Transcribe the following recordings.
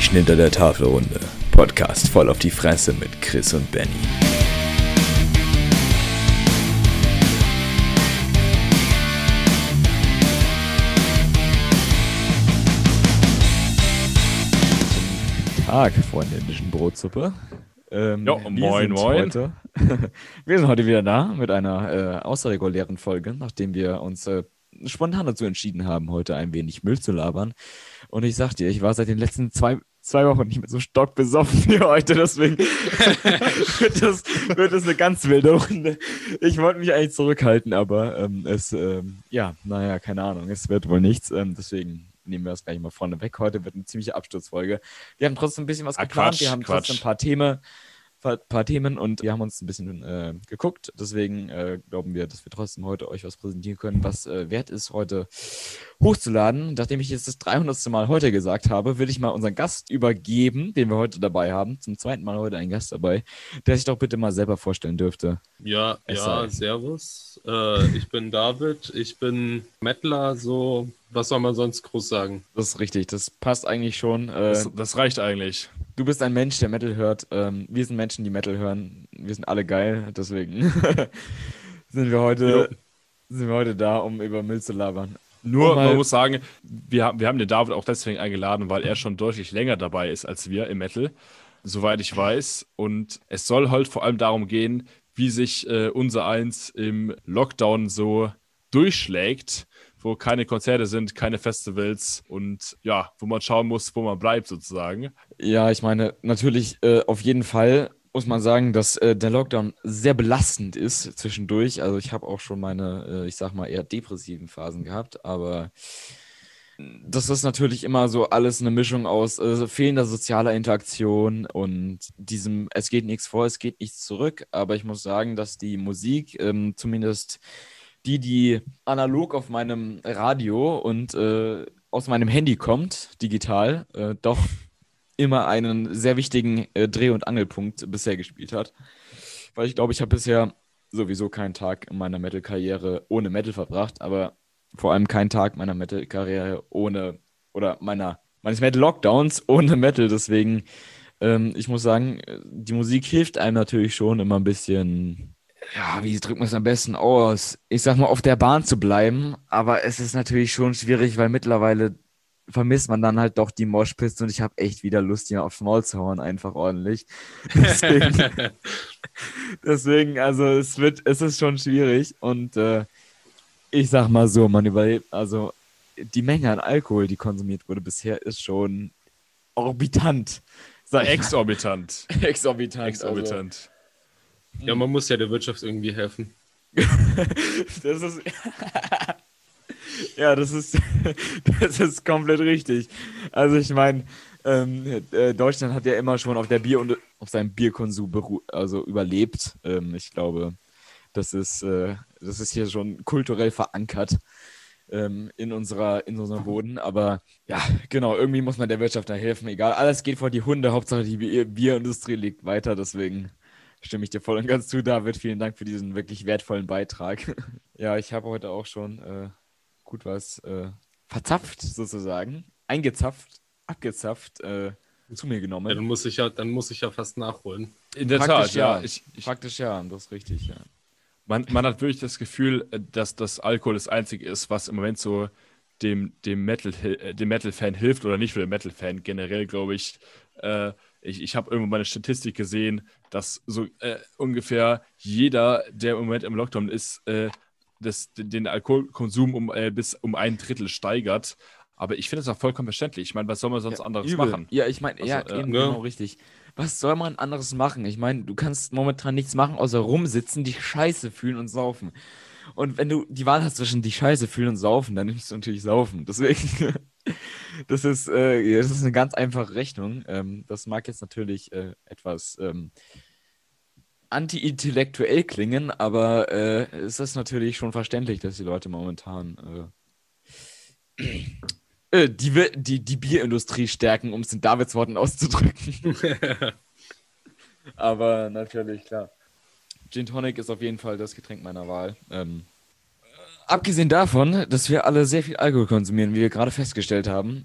Menschen hinter der Tafelrunde. Podcast voll auf die Fresse mit Chris und Benny. Tag, Freunde der indischen Brotsuppe. Moin. Wir sind heute wieder da mit einer außerregulären Folge, nachdem wir uns spontan dazu entschieden haben, heute ein wenig Müll zu labern. Und ich sag dir, ich war seit den letzten zwei Wochen nicht mehr so stockbesoffen wie heute, deswegen wird das eine ganz wilde Runde. Ich wollte mich eigentlich zurückhalten, aber keine Ahnung, es wird wohl nichts, deswegen nehmen wir das gleich mal vorne weg. Heute wird eine ziemliche Absturzfolge. Wir haben trotzdem ein bisschen was geplant, wir haben trotzdem ein paar Themen und wir haben uns ein bisschen geguckt. Deswegen glauben wir, dass wir trotzdem heute euch was präsentieren können, was wert ist, heute hochzuladen. Nachdem ich jetzt das 300. Mal heute gesagt habe, will ich mal unseren Gast übergeben, den wir heute dabei haben. Zum zweiten Mal heute ein Gast dabei, der sich doch bitte mal selber vorstellen dürfte. Ja, servus. Ich bin David, ich bin Mettler, so, was soll man sonst groß sagen? Das ist richtig, das passt eigentlich schon. Das reicht eigentlich. Du bist ein Mensch, der Metal hört. Wir sind Menschen, die Metal hören. Wir sind alle geil, deswegen sind wir heute da, um über Müll zu labern. Nur, man muss sagen, wir haben den David auch deswegen eingeladen, weil er schon deutlich länger dabei ist als wir im Metal, soweit ich weiß. Und es soll halt vor allem darum gehen, wie sich unser Eins im Lockdown so durchschlägt, wo keine Konzerte sind, keine Festivals und ja, wo man schauen muss, wo man bleibt sozusagen. Ja, ich meine, natürlich auf jeden Fall muss man sagen, dass der Lockdown sehr belastend ist zwischendurch. Also ich habe auch schon meine, ich sag mal, eher depressiven Phasen gehabt, aber das ist natürlich immer so alles eine Mischung aus fehlender sozialer Interaktion und diesem, es geht nichts vor, es geht nichts zurück. Aber ich muss sagen, dass die Musik, zumindest die analog auf meinem Radio und aus meinem Handy kommt, digital, doch immer einen sehr wichtigen Dreh- und Angelpunkt bisher gespielt hat. Weil ich glaube, ich habe bisher sowieso keinen Tag in meiner Metal-Karriere ohne Metal verbracht, aber vor allem keinen Tag meiner Metal-Karriere meines Metal-Lockdowns ohne Metal. Deswegen, ich muss sagen, die Musik hilft einem natürlich schon immer ein bisschen, ja, wie drückt man es am besten aus? Ich sag mal, auf der Bahn zu bleiben, aber es ist natürlich schon schwierig, weil mittlerweile vermisst man dann halt doch die Moshpits und ich habe echt wieder Lust, hier aufs Maul zu hauen, einfach ordentlich. Deswegen, also es ist schon schwierig und ich sag mal so, man überlebt, also die Menge an Alkohol, die konsumiert wurde bisher, ist schon orbitant. Exorbitant. Exorbitant. Also. Ja, man muss ja der Wirtschaft irgendwie helfen. Das ist... Ja, das ist komplett richtig. Also ich meine, Deutschland hat ja immer schon auf seinem Bierkonsum überlebt. Ich glaube, das ist hier schon kulturell verankert in unserem Boden. Aber ja, genau, irgendwie muss man der Wirtschaft da helfen. Egal, alles geht vor die Hunde. Hauptsache die Bierindustrie liegt weiter. Deswegen stimme ich dir voll und ganz zu, David. Vielen Dank für diesen wirklich wertvollen Beitrag. Ja, ich habe heute auch schon gut was verzapft sozusagen, eingezapft, abgezapft, zu mir genommen. Ja, dann muss ich ja fast nachholen. In der Tat, ja. Praktisch ja, das ist richtig, ja. Man hat wirklich das Gefühl, dass das Alkohol das Einzige ist, was im Moment so dem Metal-Fan hilft oder nicht für den Metal-Fan generell, glaube ich. Ich habe irgendwo meine Statistik gesehen, dass so ungefähr jeder, der im Moment im Lockdown ist, den Alkoholkonsum um 1/3 steigert. Aber ich finde es auch vollkommen verständlich. Ich meine, was soll man sonst anderes machen? Ja, ich meine, genau richtig. Was soll man anderes machen? Ich meine, du kannst momentan nichts machen, außer rumsitzen, dich scheiße fühlen und saufen. Und wenn du die Wahl hast zwischen dich scheiße fühlen und saufen, dann nimmst du natürlich saufen. Deswegen, das ist eine ganz einfache Rechnung. Das mag jetzt natürlich etwas anti-intellektuell klingen, aber es ist natürlich schon verständlich, dass die Leute momentan die Bierindustrie stärken, um es in Davids Worten auszudrücken. Aber natürlich, klar. Gin Tonic ist auf jeden Fall das Getränk meiner Wahl. Abgesehen davon, dass wir alle sehr viel Alkohol konsumieren, wie wir gerade festgestellt haben,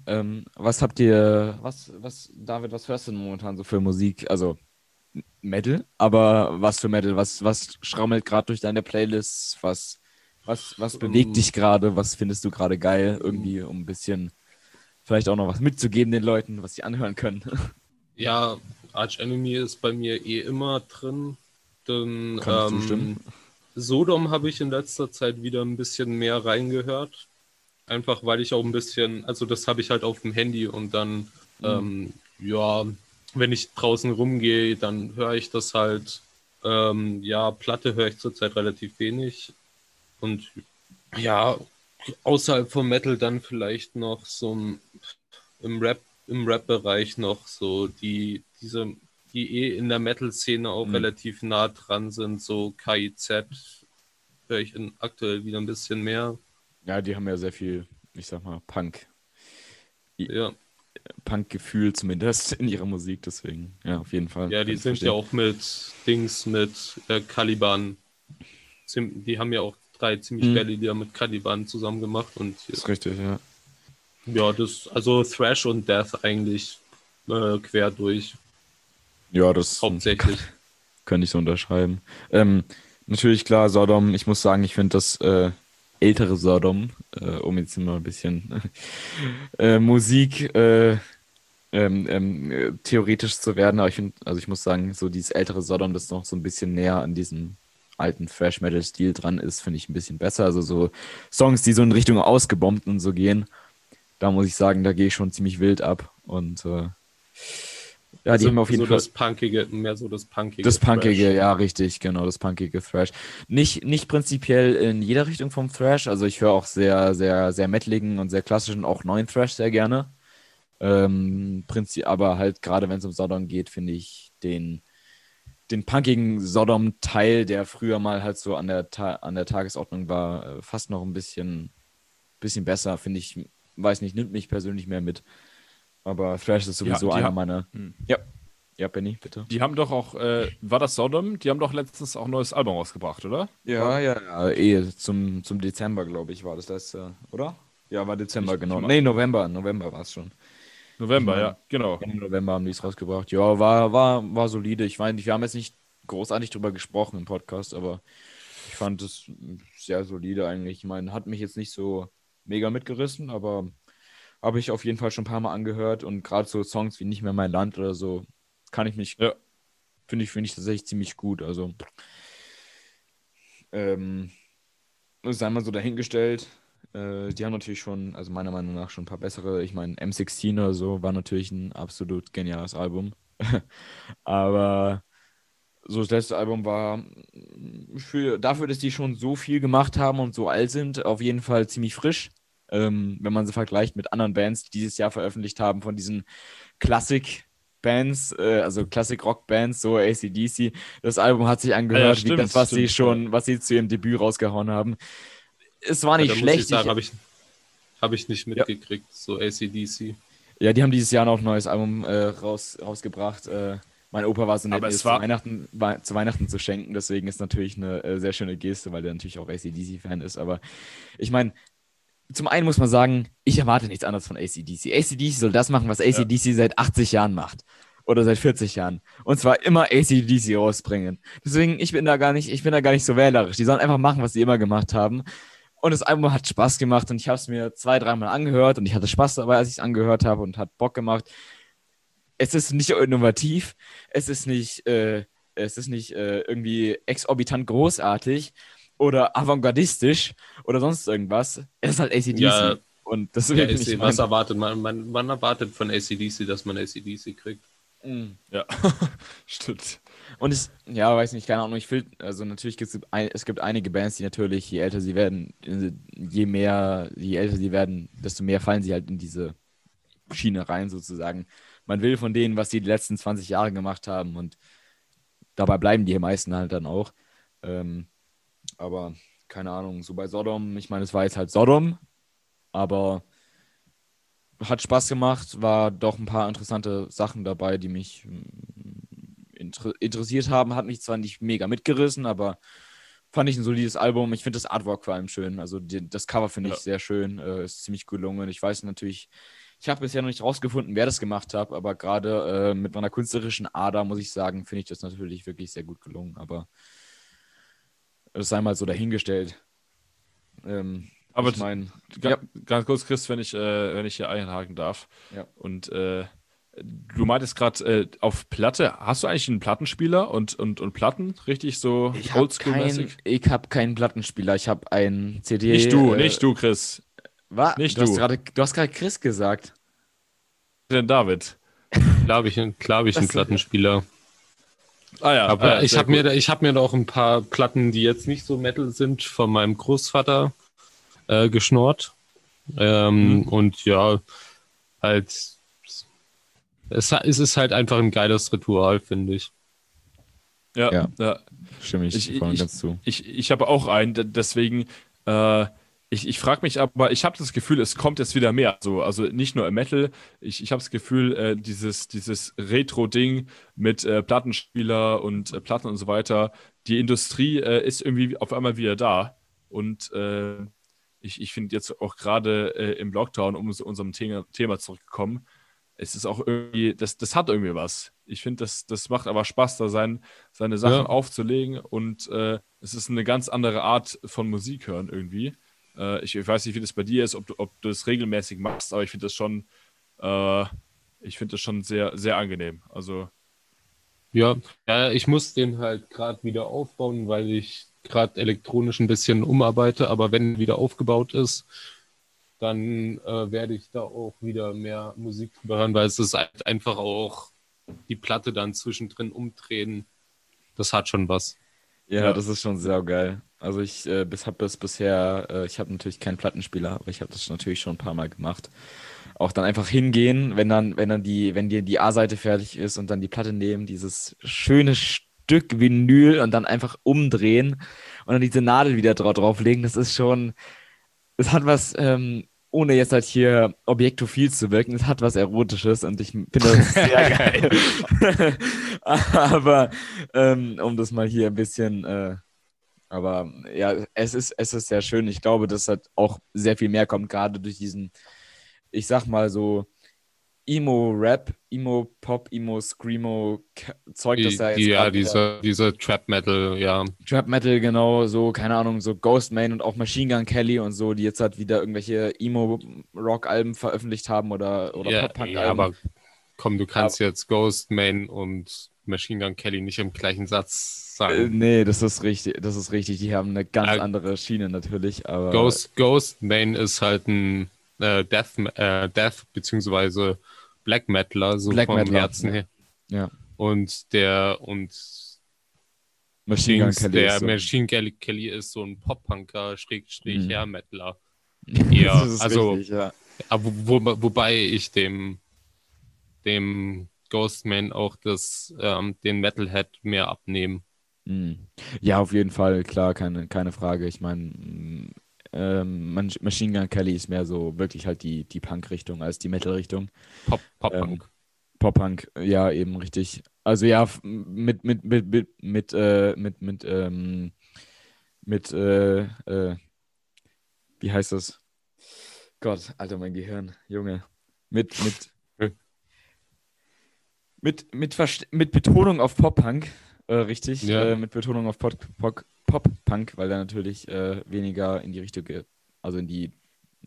David, was hörst du denn momentan so für Musik? Also Metal, aber was für Metal? Was schrammelt gerade durch deine Playlists? Was bewegt dich Ähm, gerade? Was findest du gerade geil? Irgendwie, um ein bisschen vielleicht auch noch was mitzugeben den Leuten, was sie anhören können. ja, Arch Enemy ist bei mir eh immer drin. Dann Kann ich zustimmen. Sodom habe ich in letzter Zeit wieder ein bisschen mehr reingehört. Einfach weil ich auch ein bisschen, also das habe ich halt auf dem Handy und dann, Mhm. ja, wenn ich draußen rumgehe, dann höre ich das halt. Ja, Platte höre ich zurzeit relativ wenig. Und ja, außerhalb vom Metal dann vielleicht noch so im Rap, im Rap-Bereich noch so die in der Metal-Szene auch Mhm. relativ nah dran sind, so KIZ höre ich aktuell wieder ein bisschen mehr. Ja, die haben ja sehr viel, ich sag mal, Ja, Punk-Gefühl zumindest in ihrer Musik, deswegen, ja, auf jeden Fall, ja, kann die ich sind ja verstehen. auch mit Caliban. Die haben ja auch 3 ziemlich Mhm. geile Lieder mit Caliban zusammen gemacht und Das ist richtig, ja. ja, also Thrash und Death eigentlich quer durch, Ja, das hauptsächlich. könnte ich so unterschreiben. Ähm, Natürlich, klar, Sodom, ich muss sagen, ich finde das ältere Sodom, um jetzt mal ein bisschen Musik theoretisch zu werden, aber ich finde, also ich muss sagen, so dieses ältere Sodom, das noch so ein bisschen näher an diesem alten Thrash-Metal-Stil dran ist, finde ich ein bisschen besser. Also so Songs, die so in Richtung ausgebombt und so gehen, da muss ich sagen, da gehe ich schon ziemlich wild ab. Und ja, die haben Also auf jeden so Fall das Punkige, mehr so das das punkige Punkige, Thrash. ja, richtig, genau, das punkige Thrash. Nicht prinzipiell in jeder Richtung vom Thrash, also ich höre auch sehr, sehr, sehr metaligen und sehr klassischen, auch neuen Thrash sehr gerne. Aber halt gerade wenn es um Sodom geht, finde ich den punkigen Sodom-Teil, der früher mal halt so an der Tagesordnung war, fast noch ein bisschen besser, finde ich, weiß nicht, nimmt mich persönlich mehr mit. Aber Thrash ist Die, ha- sowieso die, einer ha- meiner. hm. Ja, ja, Benny, bitte. Die haben doch auch, war das Sodom? Die haben doch letztens auch ein neues Album rausgebracht, oder? Ja, ja, ja, zum Dezember, glaube ich, war das letzte, oder? Ja, war Dezember, Ich genau. ma Nee, November war es schon. Ich November, meine, ja, genau. im November haben die es rausgebracht. Ja, war solide. Ich meine, wir haben jetzt nicht großartig drüber gesprochen im Podcast, aber ich fand es sehr solide eigentlich. Ich meine, hat mich jetzt nicht so mega mitgerissen, aber habe ich auf jeden Fall schon ein paar Mal angehört und gerade so Songs wie Nicht mehr mein Land oder so, kann ich mich, Ja. finde ich tatsächlich ziemlich gut. Also, ähm, sei mal so dahingestellt. Die haben natürlich schon, also meiner Meinung nach schon ein paar bessere. Ich meine, M16 oder so war natürlich ein absolut geniales Album. Aber so das letzte Album war dafür, dass die schon so viel gemacht haben und so alt sind, auf jeden Fall ziemlich frisch. Wenn man sie vergleicht mit anderen Bands, die dieses Jahr veröffentlicht haben, von diesen Classic-Bands, also Classic-Rock-Bands, so AC/DC. Das Album hat sich Ah ja, angehört wie stimmt, das, was sie stimmt, ja. schon, was sie zu ihrem Debüt rausgehauen haben. Es war Ja, nicht da muss ich schlecht. sagen, habe ich nicht Ja, mitgekriegt, so AC/DC. ja, die haben dieses Jahr noch ein neues Album rausgebracht. Mein Opa war so nett, Aber mir es das zu war, Weihnachten zu schenken. Deswegen ist natürlich eine sehr schöne Geste, weil der natürlich auch AC/DC-Fan ist. Aber ich meine, zum einen muss man sagen, ich erwarte nichts anderes von AC/DC. AC/DC soll das machen, was ja, AC/DC seit 80 Jahren macht. Oder seit 40 Jahren. Und zwar immer AC/DC rausbringen. Deswegen, ich bin da gar nicht so wählerisch. Die sollen einfach machen, was sie immer gemacht haben. Und das Album hat Spaß gemacht und ich habe es mir 2, 3 Mal angehört und ich hatte Spaß dabei, als ich es angehört habe und hat Bock gemacht. Es ist nicht innovativ, es ist nicht irgendwie exorbitant großartig oder avantgardistisch oder sonst irgendwas. Es ist halt Ja, AC/DC. Und ja, deswegen, ich was meine, erwartet man? Man erwartet von AC/DC, dass man AC/DC kriegt. ja, stimmt. und ja, weiß nicht, keine Ahnung, also natürlich es gibt einige Bands, die natürlich, je älter sie werden, je älter sie werden, desto mehr fallen sie halt in diese Schiene rein sozusagen. Man will von denen, was sie die letzten 20 Jahre gemacht haben und dabei bleiben die meisten halt dann auch. Ähm, aber keine Ahnung, so bei Sodom, ich meine, es war jetzt halt Sodom, aber hat Spaß gemacht, war doch ein paar interessante Sachen dabei, die mich interessiert haben, hat mich zwar nicht mega mitgerissen, aber fand ich ein solides Album. Ich finde das Artwork vor allem schön. Also das Cover finde ich Ja. sehr schön. Ist ziemlich gelungen. Ich weiß natürlich, ich habe bisher noch nicht rausgefunden, wer das gemacht hat, aber gerade mit meiner künstlerischen Ader, muss ich sagen, finde ich das natürlich wirklich sehr gut gelungen. Aber das sei mal so dahingestellt. Aber Ich meine, ganz kurz, Chris, wenn ich hier einhaken darf. Ja. Und du meintest gerade auf Platte, hast du eigentlich einen Plattenspieler und Platten? Richtig so oldschool-mäßig? Ich habe keinen Plattenspieler, ich habe einen CD. Nicht du, Chris. Was? Nicht Du hast gerade Chris gesagt. Denn David. Klar habe ich einen Plattenspieler. Ah ja, Aber ich sehr habe mir da auch ein paar Platten, die jetzt nicht so Metal sind, von meinem Großvater geschnort. Und ja, halt, es ist halt einfach ein geiles Ritual, finde ich. Ja. Stimme ich voll und ganz zu. Ich habe auch einen, deswegen, ich frage mich aber, ich habe das Gefühl, es kommt jetzt wieder mehr. Also nicht nur im Metal, ich habe das Gefühl, dieses Retro-Ding mit Plattenspieler und Platten und so weiter, die Industrie ist irgendwie auf einmal wieder da. Und ich finde jetzt auch gerade im Lockdown, um zu unserem Thema zurückzukommen, es ist auch irgendwie, das hat irgendwie was. Ich finde, das macht aber Spaß, da seine Sachen aufzulegen und es ist eine ganz andere Art von Musik hören irgendwie. Ich weiß nicht, wie das bei dir ist, ob du das regelmäßig machst, aber ich finde das schon sehr, sehr angenehm. Also Ja, ich muss den halt gerade wieder aufbauen, weil ich gerade elektronisch ein bisschen umarbeite, aber wenn wieder aufgebaut ist, dann werde ich da auch wieder mehr Musik drüber hören, weil es ist halt einfach auch die Platte dann zwischendrin umdrehen. Das hat schon was. Ja, das ist schon sehr geil. Also ich habe bisher, ich habe natürlich keinen Plattenspieler, aber ich habe das natürlich schon ein paar Mal gemacht. Auch dann einfach hingehen, wenn dir die A-Seite fertig ist und dann die Platte nehmen, dieses schöne Stück Vinyl und dann einfach umdrehen und dann diese Nadel wieder drauflegen. Das ist schon, es hat was, ohne jetzt halt hier objektophil zu wirken, es hat was Erotisches und ich finde das sehr geil. Aber um das mal hier ein bisschen, aber ja, es ist sehr schön. Ich glaube, dass halt auch sehr viel mehr kommt, gerade durch diesen, ich sag mal so, Emo-Rap, Emo-Pop, Emo-Screamo-Zeug, das da jetzt gerade diese Trap-Metal, ja. Trap-Metal, genau, so, keine Ahnung, so Ghostman und auch Machine Gun Kelly und so, die jetzt halt wieder irgendwelche Emo-Rock-Alben veröffentlicht haben oder Pop-Punk-Alben. Ja, aber komm, du kannst jetzt Ghostman und Machine Gun Kelly nicht im gleichen Satz sagen. Nee, das ist richtig, die haben eine ganz andere Schiene natürlich, aber... Ghostman ist halt ein Death beziehungsweise Black Metaler, so Black vom Metaler, Herzen her. Ja. Machine Gun Kelly Kelly ist so ein Pop-Punker, Hair Metaler. Ja, das ist richtig, ja. Aber wobei ich dem Ghostman auch den Metalhead mehr abnehmen. Ja, auf jeden Fall, klar, keine Frage. Ich meine, Machine Gun Kelly ist mehr so wirklich halt die Punk-Richtung als die Metal-Richtung. Pop-Punk. Pop-Punk, ja, eben richtig. Also ja, mit wie heißt das? Gott, Alter, mein Gehirn, Junge. Mit Betonung auf Pop-Punk, richtig, Ja. mit Betonung auf Pop-Punk, weil der natürlich weniger in die Richtung geht, also in die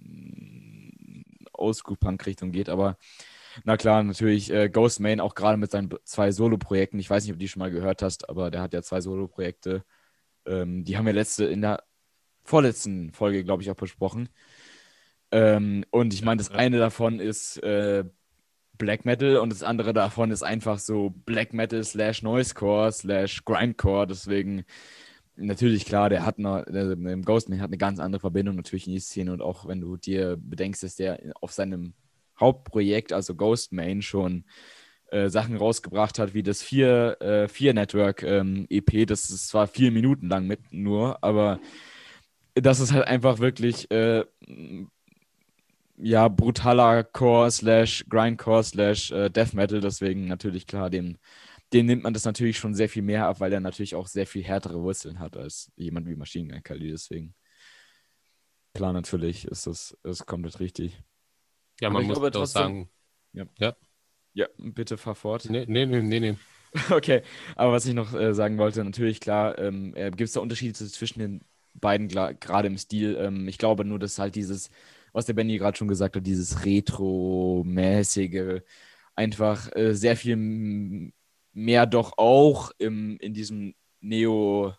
Oldschool-Punk-Richtung geht, aber na klar, natürlich Ghostman auch gerade mit seinen 2 Solo-Projekten, ich weiß nicht, ob du die schon mal gehört hast, aber der hat ja 2 Solo-Projekte, die haben wir in der vorletzten Folge, glaube ich, auch besprochen. Und ich meine, das eine davon ist Black Metal und das andere davon ist einfach so Black Metal / Noisecore / Grindcore. Deswegen natürlich klar, Ghostman hat eine ganz andere Verbindung natürlich in die Szene und auch wenn du dir bedenkst, dass der auf seinem Hauptprojekt, also Ghostman, schon Sachen rausgebracht hat, wie das 4 Network EP, das ist zwar 4 Minuten lang nur, aber das ist halt einfach wirklich brutaler Core / Grindcore / Death Metal, deswegen natürlich klar, dem dem nimmt man das natürlich schon sehr viel mehr ab, weil er natürlich auch sehr viel härtere Wurzeln hat als jemand wie Machine Gun Kelly. Deswegen, klar, natürlich ist komplett richtig. Ja, Aber man ich muss glaube auch trotzdem, sagen, ja, ja, ja, bitte fahr fort. nee. Okay, aber was ich noch sagen wollte, natürlich klar, gibt es da Unterschiede zwischen den beiden, gerade im Stil. Ich glaube nur, dass halt dieses, was der Benny gerade schon gesagt hat, dieses Retro-mäßige, einfach sehr viel mehr doch auch in diesem Neo-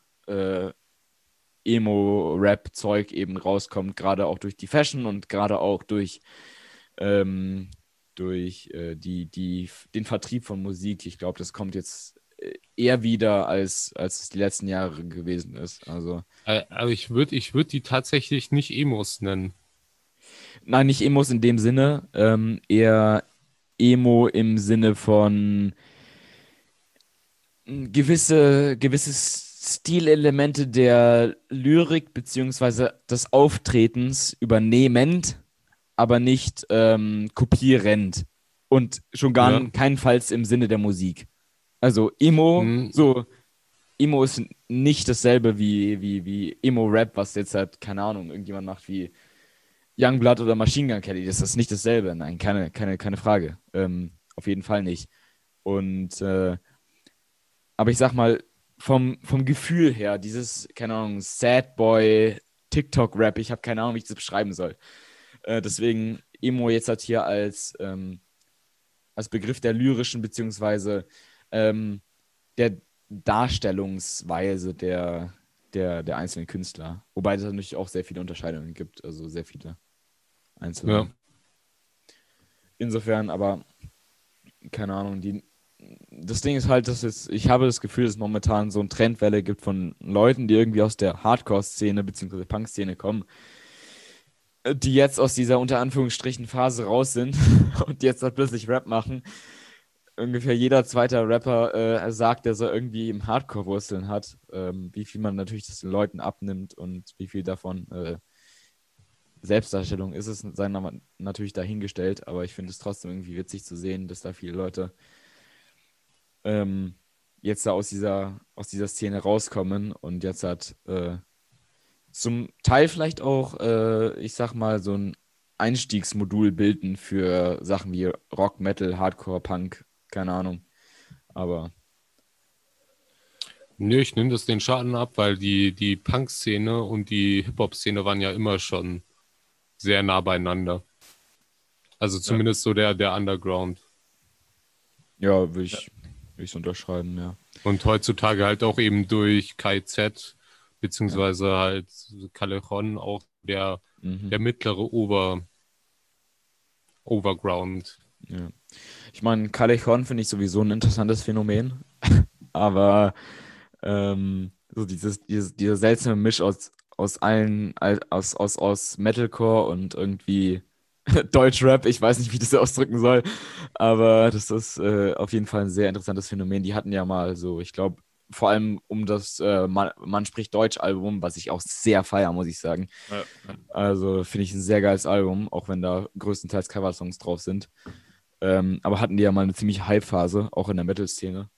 Emo-Rap-Zeug eben rauskommt, gerade auch durch die Fashion und gerade auch ähm, durch den Vertrieb von Musik. Ich glaube, das kommt jetzt eher wieder, als es die letzten Jahre gewesen ist. Also, Aber ich würd die tatsächlich nicht Emos nennen. nein, nicht Emos in dem Sinne, eher Emo im Sinne von gewisse Stilelemente der Lyrik beziehungsweise des Auftretens übernehmend, aber nicht kopierend. Und schon Ja. keinenfalls im Sinne der Musik. Also Hm, Emo ist nicht dasselbe wie Emo-Rap, was jetzt halt, keine Ahnung, irgendjemand macht wie Youngblood oder Machine Gun Kelly. Das ist nicht dasselbe. Nein, keine Frage. Auf jeden Fall nicht. Und aber ich sag mal, vom Gefühl her, dieses, keine Ahnung, Sad Boy, TikTok-Rap, ich habe keine Ahnung, wie ich das beschreiben soll. Deswegen Emo jetzt halt hier als Begriff der lyrischen, beziehungsweise der Darstellungsweise der einzelnen Künstler. Wobei es natürlich auch sehr viele Unterscheidungen gibt, also sehr viele ja. einzelne. Insofern, aber keine Ahnung, das Ding ist halt, ich habe das Gefühl, dass es momentan so eine Trendwelle gibt von Leuten, die irgendwie aus der Hardcore-Szene bzw. Punk-Szene kommen, die jetzt aus dieser unter Anführungsstrichen Phase raus sind und jetzt halt plötzlich Rap machen. Ungefähr jeder zweite Rapper sagt, dass er irgendwie im Hardcore-Wurzeln hat, wie viel man natürlich das den Leuten abnimmt und wie viel davon Selbstdarstellung ist es, sei natürlich dahingestellt, aber ich finde es trotzdem irgendwie witzig zu sehen, dass da viele Leute jetzt da aus dieser Szene rauskommen und jetzt hat zum Teil vielleicht auch, ich sag mal, so ein Einstiegsmodul bilden für Sachen wie Rock, Metal, Hardcore, Punk, keine Ahnung. Aber Nö, ich nehme das den Schaden ab, weil die Punk-Szene und die Hip-Hop-Szene waren ja immer schon sehr nah beieinander. Also Ja, zumindest so der Underground. ja, würde ja. ich, würd ich unterschreiben, ja. Und heutzutage halt auch eben durch KZ, Ja. beziehungsweise halt Callejon auch Mhm. der mittlere Overground. Ja. Ich meine, Callejon finde ich sowieso ein interessantes Phänomen, aber so dieser seltsame Misch aus allen, aus Metalcore und irgendwie Deutschrap, ich weiß nicht, wie ich das ausdrücken soll, aber das ist auf jeden Fall ein sehr interessantes Phänomen. Die hatten ja mal so, ich glaube, vor allem um das Man spricht Deutsch-Album, was ich auch sehr feier, muss ich sagen. Ja, ja. Also finde ich ein sehr geiles Album, auch wenn da größtenteils Coversongs drauf sind. Aber hatten die ja mal eine ziemliche Hype-Phase, auch in der Metal-Szene.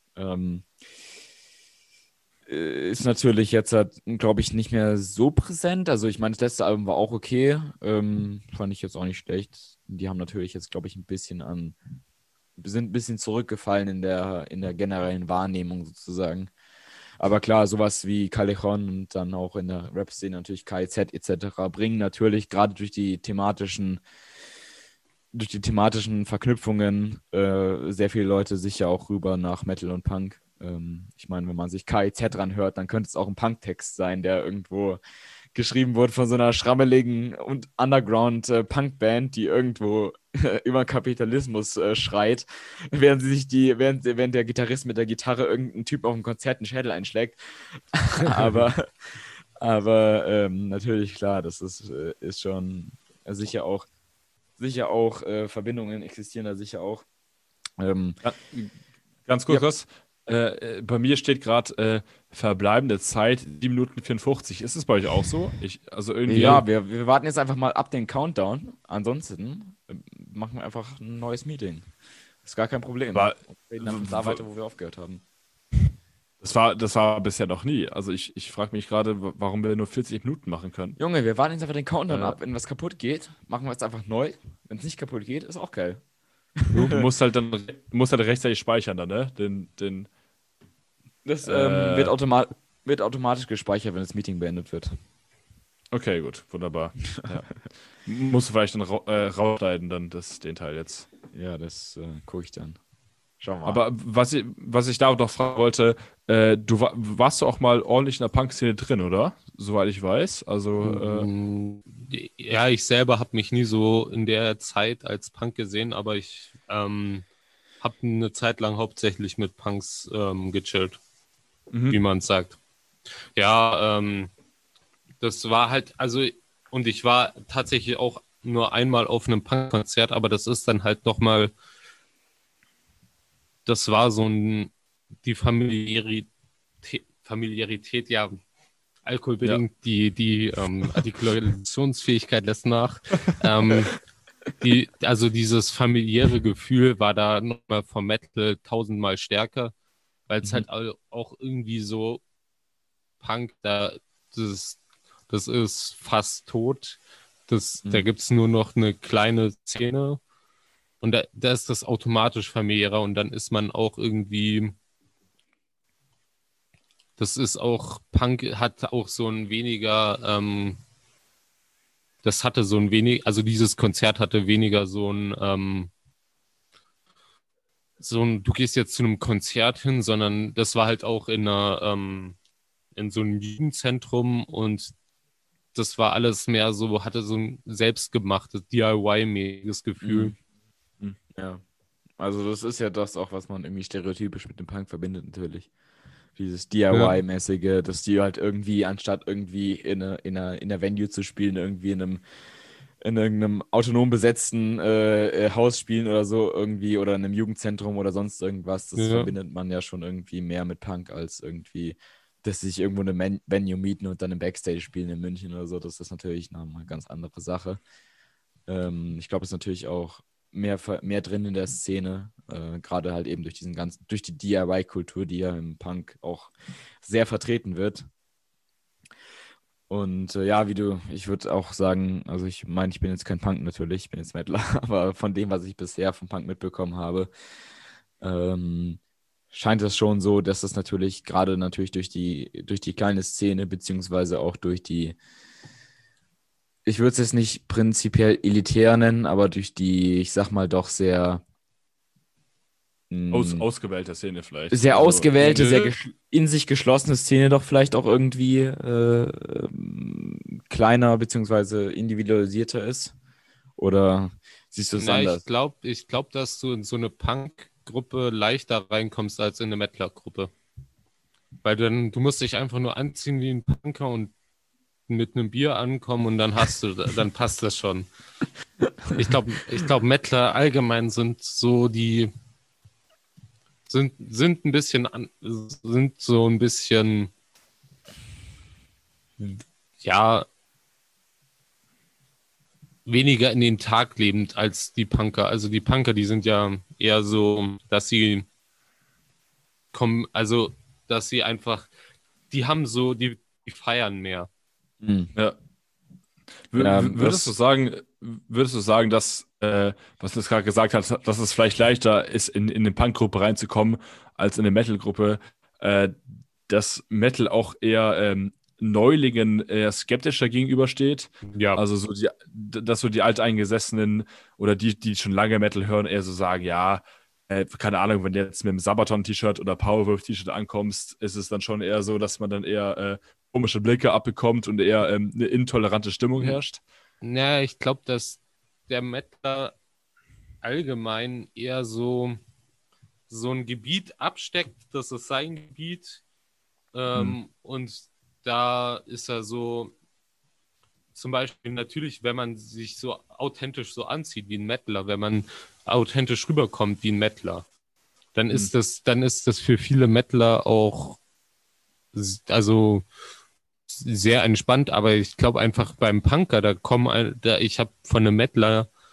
Ist natürlich jetzt, glaube ich, nicht mehr so präsent. Also ich meine, das letzte Album war auch okay. Fand ich jetzt auch nicht schlecht. Die haben natürlich jetzt, glaube ich, sind ein bisschen zurückgefallen in der generellen Wahrnehmung sozusagen. Aber klar, sowas wie Callejon und dann auch in der Rap-Szene natürlich KIZ etc. bringen natürlich gerade durch die thematischen Verknüpfungen sehr viele Leute sicher auch rüber nach Metal und Punk. Ich meine, wenn man sich KIZ ranhört, dann könnte es auch ein Punk-Text sein, der irgendwo geschrieben wurde von so einer schrammeligen und Underground-Punk-Band, die irgendwo über Kapitalismus schreit, während der Gitarrist mit der Gitarre irgendein Typ auf dem Konzert einen Schädel einschlägt. aber natürlich klar, das ist schon sicher auch Verbindungen existieren da sicher auch. Ja, ganz Ja, kurz was. Bei mir steht gerade verbleibende Zeit 7 Minuten 54. Ist es bei euch auch so? Also irgendwie. ja, wir warten jetzt einfach mal ab den Countdown. Ansonsten machen wir einfach ein neues Meeting. Ist gar kein Problem. War, Und reden dann da weiter, wo wir aufgehört haben. Das war bisher noch nie. Also ich frage mich gerade, warum wir nur 40 Minuten machen können. Junge, wir warten jetzt einfach den Countdown Äh. ab. Wenn was kaputt geht, machen wir es einfach neu. Wenn es nicht kaputt geht, ist auch geil. Du musst halt rechtzeitig speichern dann, ne? Das Äh. wird automatisch gespeichert, wenn das Meeting beendet wird. Okay, gut, wunderbar. Ja. Musst du vielleicht dann rausschneiden, dann den Teil jetzt. Ja, das gucke ich dann. Schauen wir mal. Aber was ich da noch fragen wollte, warst du auch mal ordentlich in der Punk-Szene drin, oder? Soweit ich weiß. Also, Ja, ich selber habe mich nie so in der Zeit als Punk gesehen, aber ich habe eine Zeit lang hauptsächlich mit Punks gechillt, wie man es sagt. Ja, das war halt, also, und ich war tatsächlich auch nur einmal auf einem Punk-Konzert, aber das ist dann halt nochmal, das war so die Familiarität, ja, alkoholbedingt, die Artikulationsfähigkeit lässt nach. Also dieses familiäre Gefühl war da nochmal vom Metal tausendmal stärker, weil es halt auch irgendwie so Punk, das ist fast tot. Da gibt es nur noch eine kleine Szene und da ist das automatisch familiärer und dann ist man auch irgendwie, das ist auch, Punk hat auch so ein weniger, das hatte so ein wenig, also dieses Konzert hatte weniger du gehst jetzt zu einem Konzert hin, sondern das war halt auch in so einem Jugendzentrum und das war alles mehr so, hatte so ein selbstgemachtes, DIY-mäßiges Gefühl. Ja. Also das ist ja das auch, was man irgendwie stereotypisch mit dem Punk verbindet natürlich. Dieses DIY-mäßige, dass die halt irgendwie, anstatt irgendwie in einer Venue zu spielen, irgendwie in irgendeinem autonom besetzten Haus spielen oder so irgendwie oder in einem Jugendzentrum oder sonst irgendwas. Das verbindet man ja schon irgendwie mehr mit Punk als irgendwie, dass sie sich irgendwo eine Venue mieten und dann im Backstage spielen in München oder so. Das ist natürlich eine ganz andere Sache. Ich glaube, es ist natürlich auch mehr drin in der Szene, gerade halt eben durch die DIY-Kultur, die ja im Punk auch sehr vertreten wird. Und ja, ich würde auch sagen, also ich meine, ich bin jetzt kein Punk natürlich, ich bin jetzt Mettler, aber von dem, was ich bisher vom Punk mitbekommen habe, scheint es schon so, dass das natürlich gerade natürlich durch die kleine Szene, beziehungsweise auch durch die, ich würde es jetzt nicht prinzipiell elitär nennen, aber durch die, ich sag mal, doch sehr ausgewählte Szene vielleicht. sehr Also, ausgewählte, sehr in sich geschlossene Szene doch vielleicht auch irgendwie kleiner beziehungsweise individualisierter ist? Oder siehst du es anders? Ich glaub, dass du in so eine Punk-Gruppe leichter reinkommst als in eine Mettler-Gruppe. Weil du musst dich einfach nur anziehen wie ein Punker und mit einem Bier ankommen und dann dann passt das schon. Ich glaube, Mettler allgemein sind so sind ein bisschen sind so ein bisschen ja weniger in den Tag lebend als die Punker. Also die Punker, die sind ja eher so, dass sie kommen, also dass sie einfach, die haben so, die feiern mehr. Ja. Würdest du sagen, dass, was du jetzt gerade gesagt hast, dass es vielleicht leichter ist, in eine Punk-Gruppe reinzukommen, als in eine Metal-Gruppe, dass Metal auch eher Neulingen eher skeptischer gegenübersteht? Ja. Also dass so die Alteingesessenen oder die schon lange Metal hören, eher so sagen, ja, keine Ahnung, wenn du jetzt mit einem Sabaton-T-Shirt oder Powerwolf-T-Shirt ankommst, ist es dann schon eher so, dass man dann eher komische Blicke abbekommt und eher eine intolerante Stimmung herrscht. Naja, ich glaube, dass der Mettler allgemein eher so ein Gebiet absteckt, das ist sein Gebiet. Und da ist er so, zum Beispiel natürlich, wenn man sich so authentisch so anzieht wie ein Mettler, wenn man authentisch rüberkommt wie ein Mettler, dann ist das für viele Mettler auch also sehr entspannt, aber ich glaube einfach beim Punker, ich habe von einem Mettler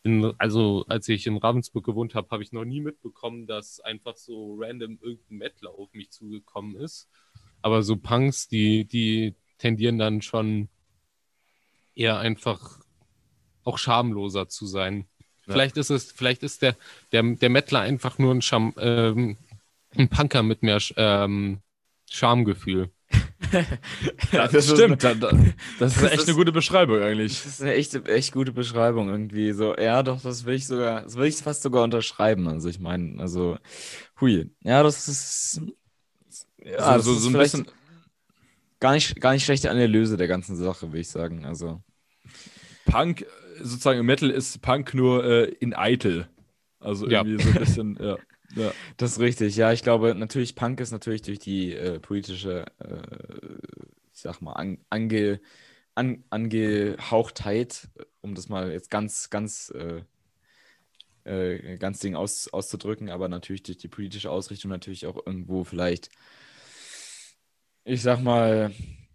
also als ich in Ravensburg gewohnt habe, habe ich noch nie mitbekommen, dass einfach so random irgendein Mettler auf mich zugekommen ist. Aber so Punks, die tendieren dann schon eher einfach auch schamloser zu sein. Ja. Vielleicht ist der Mettler einfach nur ein Punker mit mehr Schamgefühl. Das stimmt. Das ist echt eine gute Beschreibung eigentlich. Das ist eine echt gute Beschreibung irgendwie. So, ja, doch, das will ich fast sogar unterschreiben. Also ich meine, also, hui. Ja, das ist, ja, das so ist ein vielleicht bisschen. gar nicht schlechte Analyse der ganzen Sache, würde ich sagen. Also, Punk, sozusagen im Metal ist Punk nur in eitel. Also Ja. irgendwie so ein bisschen, ja. das ist richtig. Ja, ich glaube, natürlich, Punk ist natürlich durch die politische, ich sag mal, Angehauchtheit, um das mal jetzt ganz Ding auszudrücken, aber natürlich durch die politische Ausrichtung natürlich auch irgendwo vielleicht, ich sag mal,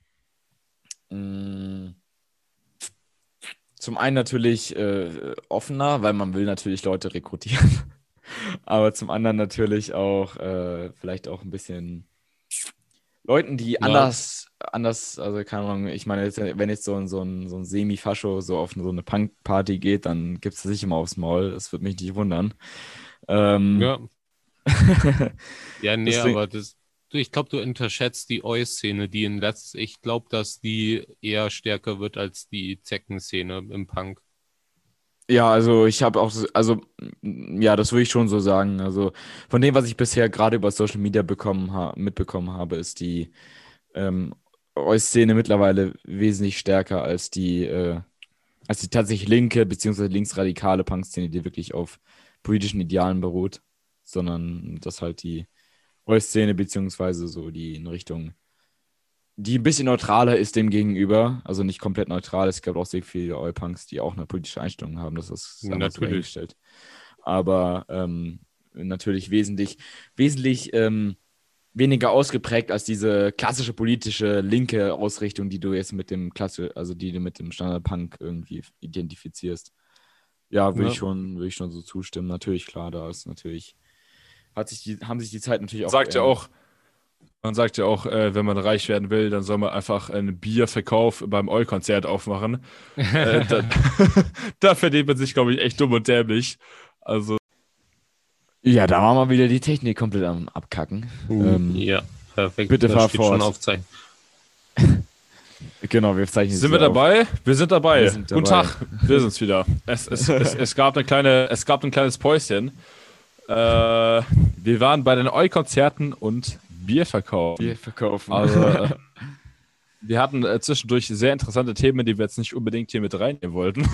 mh, zum einen natürlich offener, weil man will natürlich Leute rekrutieren, aber zum anderen natürlich auch vielleicht auch ein bisschen Leuten, die anders, also keine Ahnung, ich meine, wenn jetzt so ein Semi-Fascho so auf so eine Punk-Party geht, dann gibt es sich immer aufs Maul, das würde mich nicht wundern. Ja, ja, nee, Deswegen- aber ich glaube, du unterschätzt die Oi-Szene, ich glaube, dass die eher stärker wird als die Zecken-Szene im Punk. Ja, also ich habe auch, also ja, das würde ich schon so sagen. Also von dem, was ich bisher gerade über Social Media mitbekommen habe, ist die Oi-Szene mittlerweile wesentlich stärker als die tatsächlich linke bzw. linksradikale Punk-Szene, die wirklich auf politischen Idealen beruht, sondern dass halt die Oi-Szene beziehungsweise so die in Richtung, die ein bisschen neutraler ist dem gegenüber, also nicht komplett neutral. Es gibt auch sehr viele Oi-Punks, die auch eine politische Einstellung haben, das ist sei mal so Natürlich. dahingestellt. Aber natürlich wesentlich weniger ausgeprägt als diese klassische politische linke Ausrichtung, die du jetzt mit dem die du mit dem Standard-Punk irgendwie identifizierst. Ja, würde Ja. ich schon so zustimmen. Natürlich, klar, da ist natürlich, haben sich die Zeit natürlich auch Man sagt ja auch, wenn man reich werden will, dann soll man einfach einen Bierverkauf beim Oi-Konzert aufmachen. Da verdient man sich, glaube ich, echt dumm und dämlich. Also, Ja, da war mal wieder die Technik komplett am Abkacken. Ja, perfekt. bitte Da fahr steht fort. schon Aufzeichnen. Genau, wir zeichnen sind jetzt wir wieder auf. dabei? Wir sind dabei. Wir sind Guten dabei. Tag, wir sind's wieder. Es gab ein kleines Päuschen. Wir waren bei den Oi-Konzerten und Bierverkauf. Wir verkaufen. Also, wir hatten zwischendurch sehr interessante Themen, die wir jetzt nicht unbedingt hier mit reinnehmen wollten.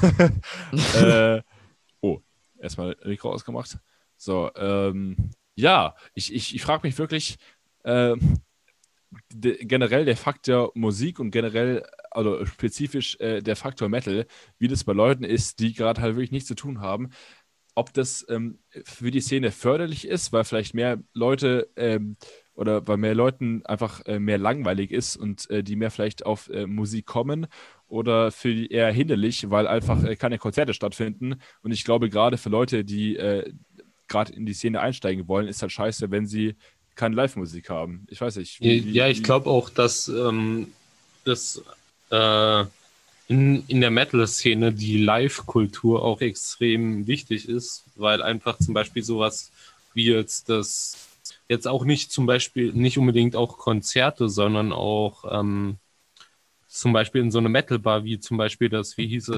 Erstmal Mikro ausgemacht. So, ja, ich frage mich wirklich, generell der Faktor Musik und generell, also spezifisch der Faktor Metal, wie das bei Leuten ist, die gerade halt wirklich nichts zu tun haben, ob das für die Szene förderlich ist, weil vielleicht mehr Leute oder bei mehr Leuten einfach mehr langweilig ist und die mehr vielleicht auf Musik kommen, oder für die eher hinderlich, weil einfach keine Konzerte stattfinden. Und ich glaube, gerade für Leute, die gerade in die Szene einsteigen wollen, ist halt scheiße, wenn sie keine Live-Musik haben. Ich weiß nicht. Ich glaube auch, dass das in der Metal-Szene die Live-Kultur auch extrem wichtig ist, weil einfach zum Beispiel sowas wie jetzt auch nicht zum Beispiel nicht unbedingt auch Konzerte, sondern auch zum Beispiel in so eine Metal-Bar wie zum Beispiel das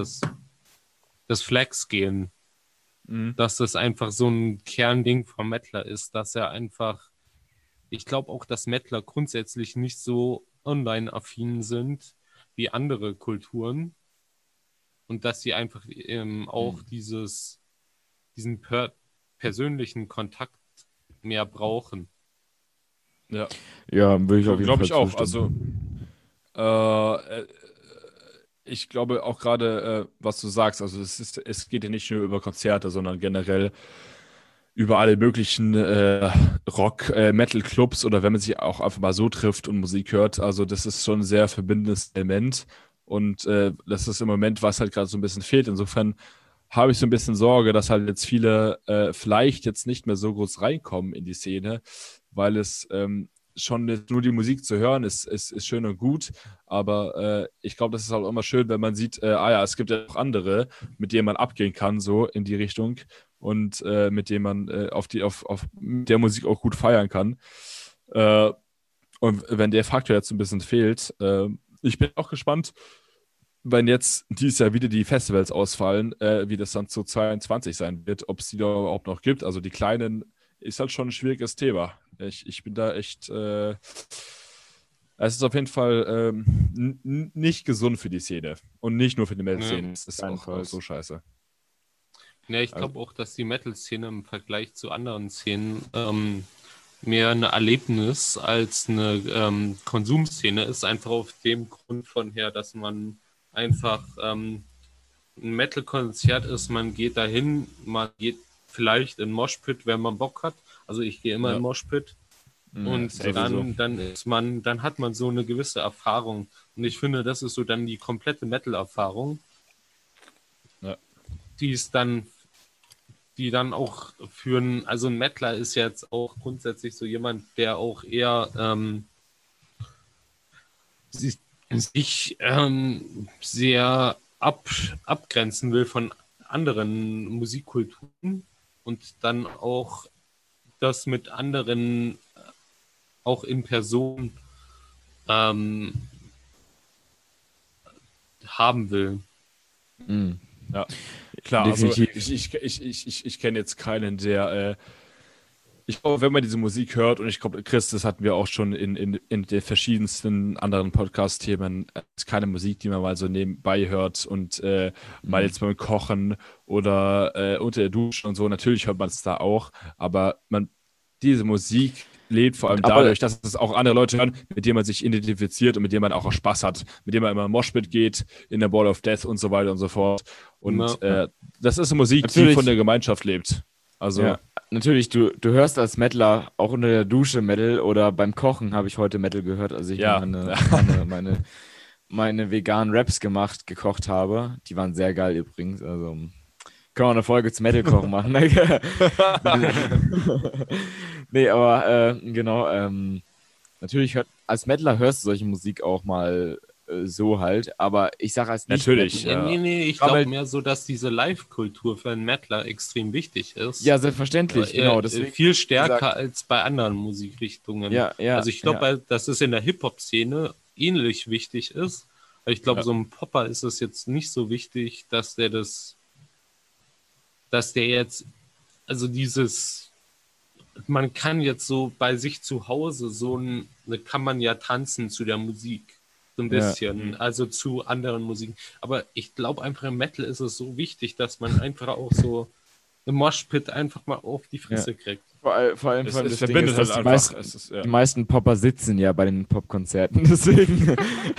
Flex gehen, dass das einfach so ein Kernding vom Metaler ist, dass er einfach, ich glaube auch, dass Metaler grundsätzlich nicht so online-affin sind wie andere Kulturen und dass sie einfach auch diesen persönlichen Kontakt mehr brauchen. Ja, Ja, würde ich auf jeden glaube Fall ich auch. zustimmen. Also, ich glaube auch gerade, was du sagst, also es geht ja nicht nur über Konzerte, sondern generell über alle möglichen Rock-Metal-Clubs oder wenn man sich auch einfach mal so trifft und Musik hört. Also das ist schon ein sehr verbindendes Element und das ist im Moment, was halt gerade so ein bisschen fehlt. Insofern habe ich so ein bisschen Sorge, dass halt jetzt viele vielleicht jetzt nicht mehr so groß reinkommen in die Szene, weil es schon nur die Musik zu hören ist schön und gut, aber ich glaube, das ist auch immer schön, wenn man sieht, es gibt ja auch andere, mit denen man abgehen kann, so in die Richtung und mit denen man auf der Musik auch gut feiern kann. Und wenn der Faktor jetzt ein bisschen fehlt, ich bin auch gespannt, wenn jetzt dieses Jahr wieder die Festivals ausfallen, wie das dann zu 22 sein wird, ob es die da überhaupt noch gibt. Also die kleinen ist halt schon ein schwieriges Thema. Ich bin da echt, es ist auf jeden Fall nicht gesund für die Szene und nicht nur für die Metal-Szene. Es ist auch so scheiße. Ja, ich glaube auch, dass die Metal-Szene im Vergleich zu anderen Szenen mehr ein Erlebnis als eine Konsumszene ist, einfach auf dem Grund von her, dass man einfach ein Metal-Konzert ist, man geht dahin, man geht vielleicht in Moshpit, wenn man Bock hat. Also ich gehe immer in Moshpit. Und dann hat man so eine gewisse Erfahrung. Und ich finde, das ist so dann die komplette Metal-Erfahrung, die dann auch führen, also ein Metaler ist jetzt auch grundsätzlich so jemand, der auch eher sich sehr abgrenzen will von anderen Musikkulturen und dann auch das mit anderen auch in Person haben will. Ja, klar. Definitiv. Also ich kenne jetzt keinen, der ich glaube, wenn man diese Musik hört, und ich glaube, Chris, das hatten wir auch schon in den verschiedensten anderen Podcast-Themen, ist keine Musik, die man mal so nebenbei hört und mal jetzt beim Kochen oder unter der Dusche und so. Natürlich hört man es da auch, aber diese Musik lebt vor allem dadurch, dass es auch andere Leute hören, mit denen man sich identifiziert und mit denen man auch Spaß hat, mit denen man immer in Moshpit geht, in der Ball of Death und so weiter und so fort. Und das ist eine Musik, die von der Gemeinschaft lebt. Also ja, natürlich, du hörst als Metaler auch unter der Dusche Metal oder beim Kochen habe ich heute Metal gehört, als ich meine veganen Raps gekocht habe. Die waren sehr geil übrigens, also können wir eine Folge zu Metal-Kochen machen. Nee, aber genau, natürlich als Metaler hörst du solche Musik auch mal so halt, aber ich sage als nicht natürlich. Nee, ich glaube mehr so, dass diese Live-Kultur für einen Metaler extrem wichtig ist. Ja, selbstverständlich, genau. Deswegen viel stärker als bei anderen Musikrichtungen. Ja, also ich glaube, dass es in der Hip-Hop-Szene ähnlich wichtig ist. Aber ich glaube, so einem Popper ist es jetzt nicht so wichtig, dass der jetzt, also man kann jetzt so bei sich zu Hause kann man ja tanzen zu der Musik. So ein bisschen, also zu anderen Musiken. Aber ich glaube einfach im Metal ist es so wichtig, dass man einfach auch so im Moshpit einfach mal auf die Fresse kriegt. Vor allem es verbindet halt einfach. Die meisten Popper sitzen ja bei den Popkonzerten, deswegen.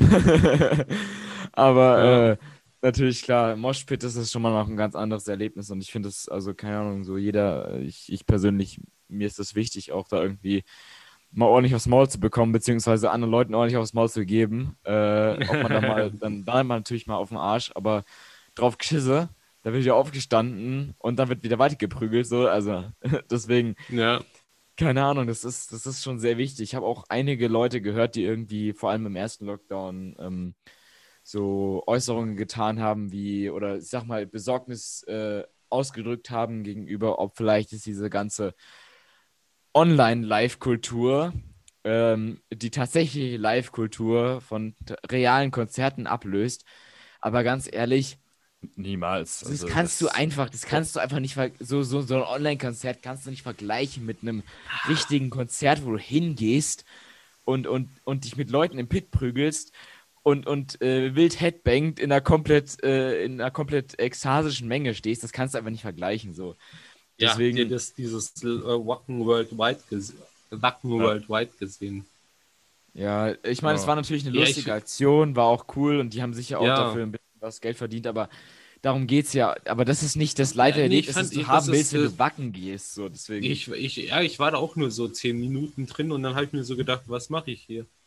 Aber natürlich, klar, Moshpit ist schon mal noch ein ganz anderes Erlebnis und ich finde es, also keine Ahnung, so ich persönlich, mir ist es wichtig, auch da irgendwie mal ordentlich aufs Maul zu bekommen, beziehungsweise anderen Leuten ordentlich aufs Maul zu geben. Ob man da mal, dann natürlich mal auf den Arsch, aber drauf geschisse, da wird ja aufgestanden und dann wird wieder weitergeprügelt, so, also deswegen, keine Ahnung, das ist schon sehr wichtig. Ich habe auch einige Leute gehört, die irgendwie, vor allem im ersten Lockdown, so Äußerungen getan haben, oder ich sag mal, Besorgnis ausgedrückt haben gegenüber, ob vielleicht ist diese ganze Online-Live-Kultur, die tatsächliche Live-Kultur von realen Konzerten ablöst. Aber ganz ehrlich, niemals. Das kannst du einfach nicht, so ein Online-Konzert kannst du nicht vergleichen mit einem richtigen Konzert, wo du hingehst und dich mit Leuten im Pit prügelst und wild headbangt in einer komplett ekstasischen Menge stehst. Das kannst du einfach nicht vergleichen, so. Deswegen, ja, dieses Wacken Worldwide gesehen. Ja, ich meine, es war natürlich eine lustige Aktion, war auch cool und die haben sicher auch dafür ein bisschen was Geld verdient, aber darum geht's ja. Aber das ist nicht das Live-Erlebnis, das du haben willst, wenn du Wacken gehst. So, deswegen. Ich war da auch nur so 10 Minuten drin und dann habe ich mir so gedacht, was mache ich hier?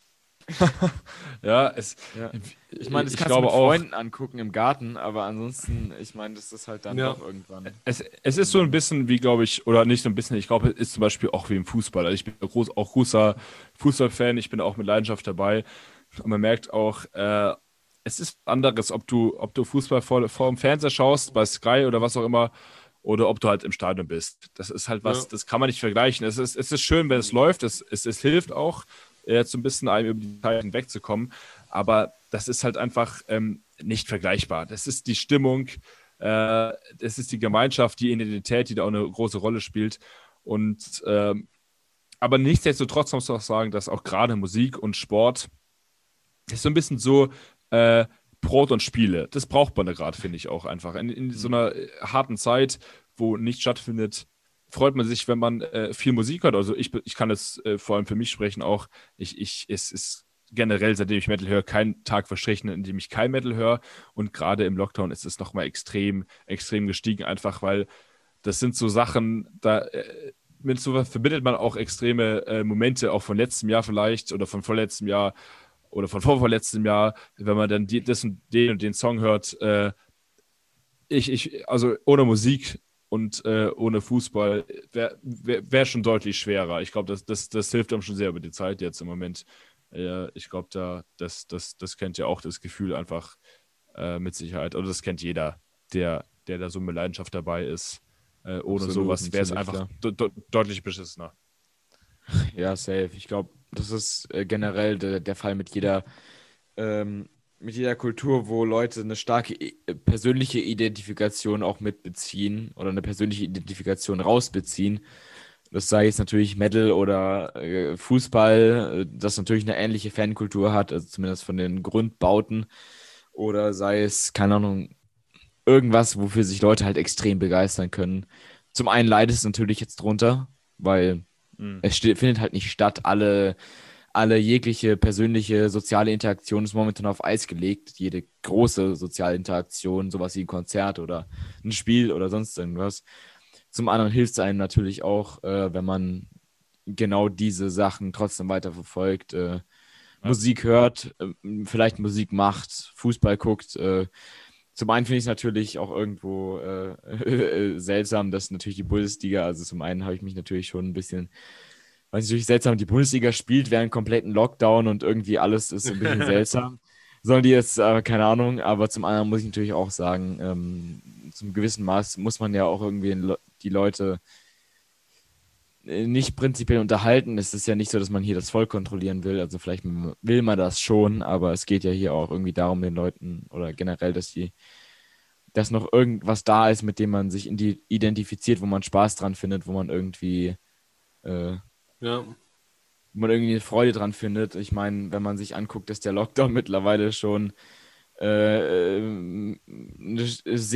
Ja, Ja. Ich meine, das ich kannst du glaube mit auch, Freunden angucken im Garten, aber ansonsten, ich meine, das ist halt dann Ja. doch irgendwann. es ist so ein bisschen wie, glaube ich, oder nicht so ein bisschen, ich glaube, es ist zum Beispiel auch wie im Fußball. Also ich bin auch großer Fußballfan, ich bin auch mit Leidenschaft dabei. Und man merkt auch, es ist anderes, ob du Fußball vor dem Fernseher schaust, bei Sky oder was auch immer, oder ob du halt im Stadion bist. Das ist halt Ja. was, das kann man nicht vergleichen. Es ist schön, wenn es läuft, es hilft auch, jetzt so ein bisschen einem über die Zeit wegzukommen, aber das ist halt einfach nicht vergleichbar. Das ist die Stimmung, das ist die Gemeinschaft, die Identität, die da auch eine große Rolle spielt. Und aber nichtsdestotrotz muss man auch sagen, dass auch gerade Musik und Sport ist so ein bisschen so Brot und Spiele. Das braucht man da gerade, finde ich auch einfach. In so einer harten Zeit, wo nichts stattfindet, freut man sich, wenn man viel Musik hört. Also ich kann es vor allem für mich sprechen auch. Es ist generell, seitdem ich Metal höre, kein Tag verstrichen, in dem ich kein Metal höre. Und gerade im Lockdown ist es nochmal extrem, extrem gestiegen, einfach weil das sind so Sachen, mit sowas verbindet man auch extreme Momente, auch von letztem Jahr vielleicht oder von vorletztem Jahr oder von vorvorletztem Jahr, wenn man dann den und den Song hört. Also ohne Musik und ohne Fußball wär schon deutlich schwerer. Ich glaube, das hilft einem schon sehr über die Zeit jetzt im Moment. Ich glaube, das kennt ja auch das Gefühl einfach mit Sicherheit. Oder das kennt jeder, der da so mit Leidenschaft dabei ist. Ohne Absolut, sowas wäre es natürlich, einfach klar. deutlich beschissener. Ja, safe. Ich glaube, das ist generell der Fall mit jeder Kultur, wo Leute eine starke persönliche Identifikation auch mitbeziehen oder eine persönliche Identifikation rausbeziehen. Das sei jetzt natürlich Metal oder Fußball, das natürlich eine ähnliche Fankultur hat, also zumindest von den Grundbauten. Oder sei es, keine Ahnung, irgendwas, wofür sich Leute halt extrem begeistern können. Zum einen leidet es natürlich jetzt drunter, weil Mhm. findet halt nicht statt. Alle jegliche persönliche soziale Interaktion ist momentan auf Eis gelegt. Jede große soziale Interaktion, sowas wie ein Konzert oder ein Spiel oder sonst irgendwas. Zum anderen hilft es einem natürlich auch, wenn man genau diese Sachen trotzdem weiterverfolgt, Ja. Musik hört, vielleicht Musik macht, Fußball guckt. Zum einen finde ich es natürlich auch irgendwo seltsam, dass natürlich die Bundesliga, also zum einen habe ich mich natürlich schon ein bisschen, weil es natürlich seltsam, die Bundesliga spielt während kompletten Lockdown und irgendwie alles ist so ein bisschen seltsam. Sollen die jetzt, keine Ahnung, aber zum anderen muss ich natürlich auch sagen, zum gewissen Maß muss man ja auch irgendwie die Leute nicht prinzipiell unterhalten. Es ist ja nicht so, dass man hier das Volk kontrollieren will. Also vielleicht will man das schon, aber es geht ja hier auch irgendwie darum, den Leuten oder generell, dass noch irgendwas da ist, mit dem man sich identifiziert, wo man Spaß dran findet, äh, Ja, wo man irgendwie eine Freude dran findet. Ich meine, wenn man sich anguckt, dass der Lockdown mittlerweile schon eine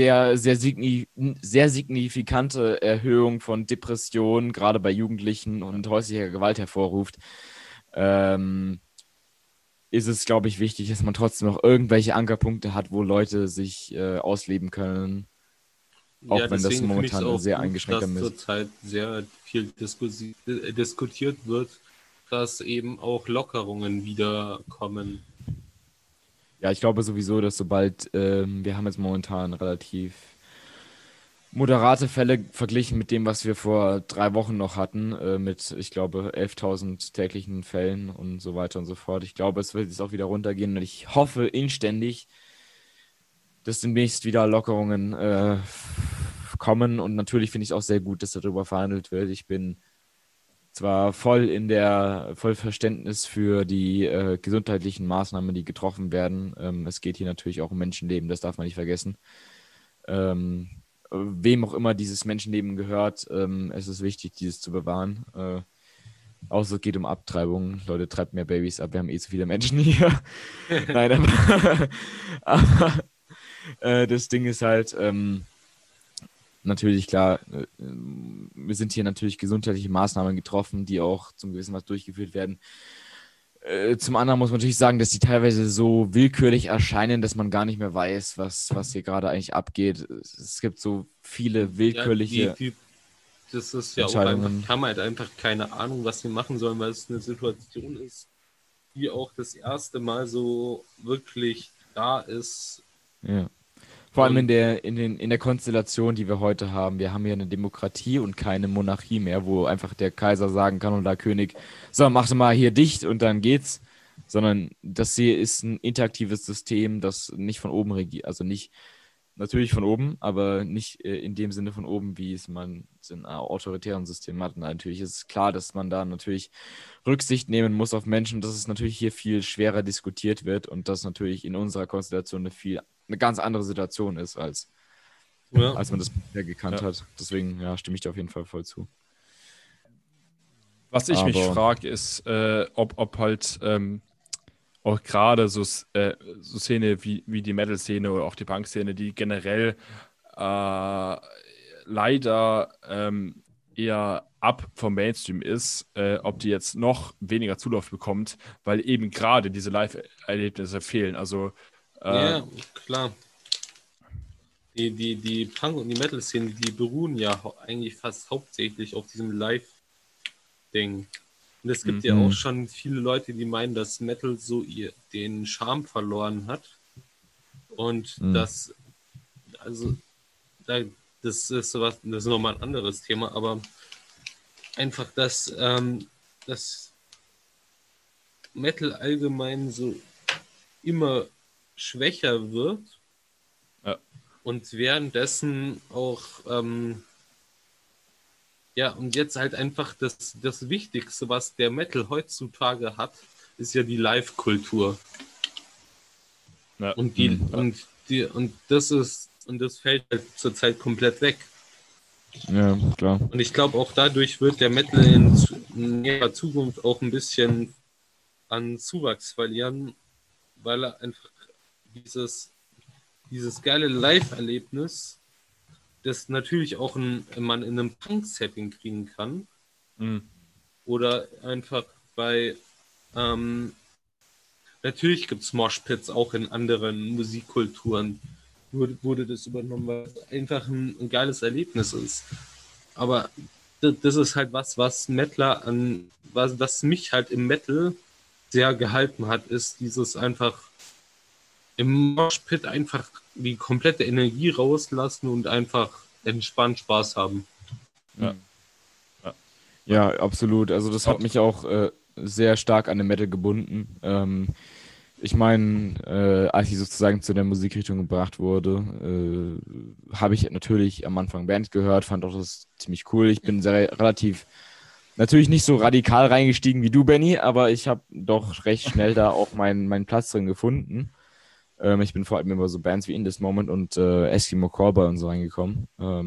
sehr signifikante Erhöhung von Depressionen, gerade bei Jugendlichen und häuslicher Gewalt hervorruft, ähm, ist es, glaube ich, wichtig, dass man trotzdem noch irgendwelche Ankerpunkte hat, wo Leute sich ausleben können, ja, auch wenn das deswegen finde ich es momentan ein auch sehr gut, eingeschränkter dass ist. zurzeit sehr viel diskutiert wird, dass eben auch Lockerungen wieder kommen. Ja, ich glaube sowieso, dass wir haben jetzt momentan relativ moderate Fälle verglichen mit dem, was wir vor 3 Wochen noch hatten, mit, ich glaube, 11.000 täglichen Fällen und so weiter und so fort. Ich glaube, es wird jetzt auch wieder runtergehen und ich hoffe inständig, dass demnächst wieder Lockerungen kommen und natürlich finde ich es auch sehr gut, dass darüber verhandelt wird. Ich bin zwar voll Verständnis für die gesundheitlichen Maßnahmen, die getroffen werden. Es geht hier natürlich auch um Menschenleben, das darf man nicht vergessen. Ähm, Wem auch immer dieses Menschenleben gehört, es ist wichtig, dieses zu bewahren. Außer es geht um Abtreibung. Leute, treibt mehr Babys ab, wir haben eh zu viele Menschen hier. Nein, aber das Ding ist halt, natürlich klar, wir sind hier natürlich gesundheitliche Maßnahmen getroffen, die auch zum gewissen Maß durchgeführt werden. Zum anderen muss man natürlich sagen, dass die teilweise so willkürlich erscheinen, dass man gar nicht mehr weiß, was hier gerade eigentlich abgeht. Es gibt so viele Ja, willkürliche das ist ja auch einfach, Entscheidungen. die haben halt einfach keine Ahnung, was sie machen sollen, weil es eine Situation ist, die auch das erste Mal so wirklich da ist. Ja. Vor allem Und in der Konstellation, die wir heute haben. Wir haben ja eine Demokratie und keine Monarchie mehr, wo einfach der Kaiser sagen kann oder der König, so, mach doch mal hier dicht und dann geht's. Sondern das hier ist ein interaktives System, das nicht von oben regiert, also nicht, natürlich von oben, aber nicht in dem Sinne von oben, wie es man in einem autoritären System hat. Und natürlich ist es klar, dass man da natürlich Rücksicht nehmen muss auf Menschen, dass es natürlich hier viel schwerer diskutiert wird und das natürlich in unserer Konstellation eine ganz andere Situation ist, ja, als man das bisher gekannt Ja. hat. Deswegen, ja, stimme ich dir auf jeden Fall voll zu. Was ich mich Aber- frage, ist, ob halt auch gerade so Szene wie die Metal-Szene oder auch die Punk-Szene, die generell leider eher ab vom Mainstream ist, ob die jetzt noch weniger Zulauf bekommt, weil eben gerade diese Live-Erlebnisse fehlen. Also ja, klar. Die Punk- und die Metal-Szene, die beruhen ja eigentlich fast hauptsächlich auf diesem Live-Ding. Und es gibt ja auch schon viele Leute, die meinen, dass Metal so den Charme verloren hat. Und das, also, das ist sowas, das ist nochmal ein anderes Thema, aber einfach, dass Metal allgemein so immer schwächer wird. Ja. Und währenddessen auch, ja, und jetzt halt einfach das Wichtigste, was der Metal heutzutage hat, ist ja die Live-Kultur. ja. Und das fällt halt zurzeit komplett weg. Ja, klar. Und ich glaube, auch dadurch wird der Metal in näherer Zukunft auch ein bisschen an Zuwachs verlieren, weil er einfach dieses geile Live-Erlebnis, das natürlich auch man in einem Punk-Setting kriegen kann. Oder einfach bei natürlich gibt es Moshpits auch in anderen Musikkulturen. Wurde das übernommen, weil es einfach ein geiles Erlebnis ist. Aber das ist halt was Metaler was mich halt im Metal sehr gehalten hat, ist dieses einfach im Moshpit einfach die komplette Energie rauslassen und einfach entspannt Spaß haben. Ja, absolut. Also das hat mich auch sehr stark an den Metal gebunden. Ich meine, als ich sozusagen zu der Musikrichtung gebracht wurde, habe ich natürlich am Anfang Band gehört, fand auch das ziemlich cool. Ich bin relativ, natürlich nicht so radikal reingestiegen wie du, Benny, aber ich habe doch recht schnell da auch meinen Platz drin gefunden. Ich bin vor allem über so Bands wie In This Moment und Eskimo Callboy und so reingekommen.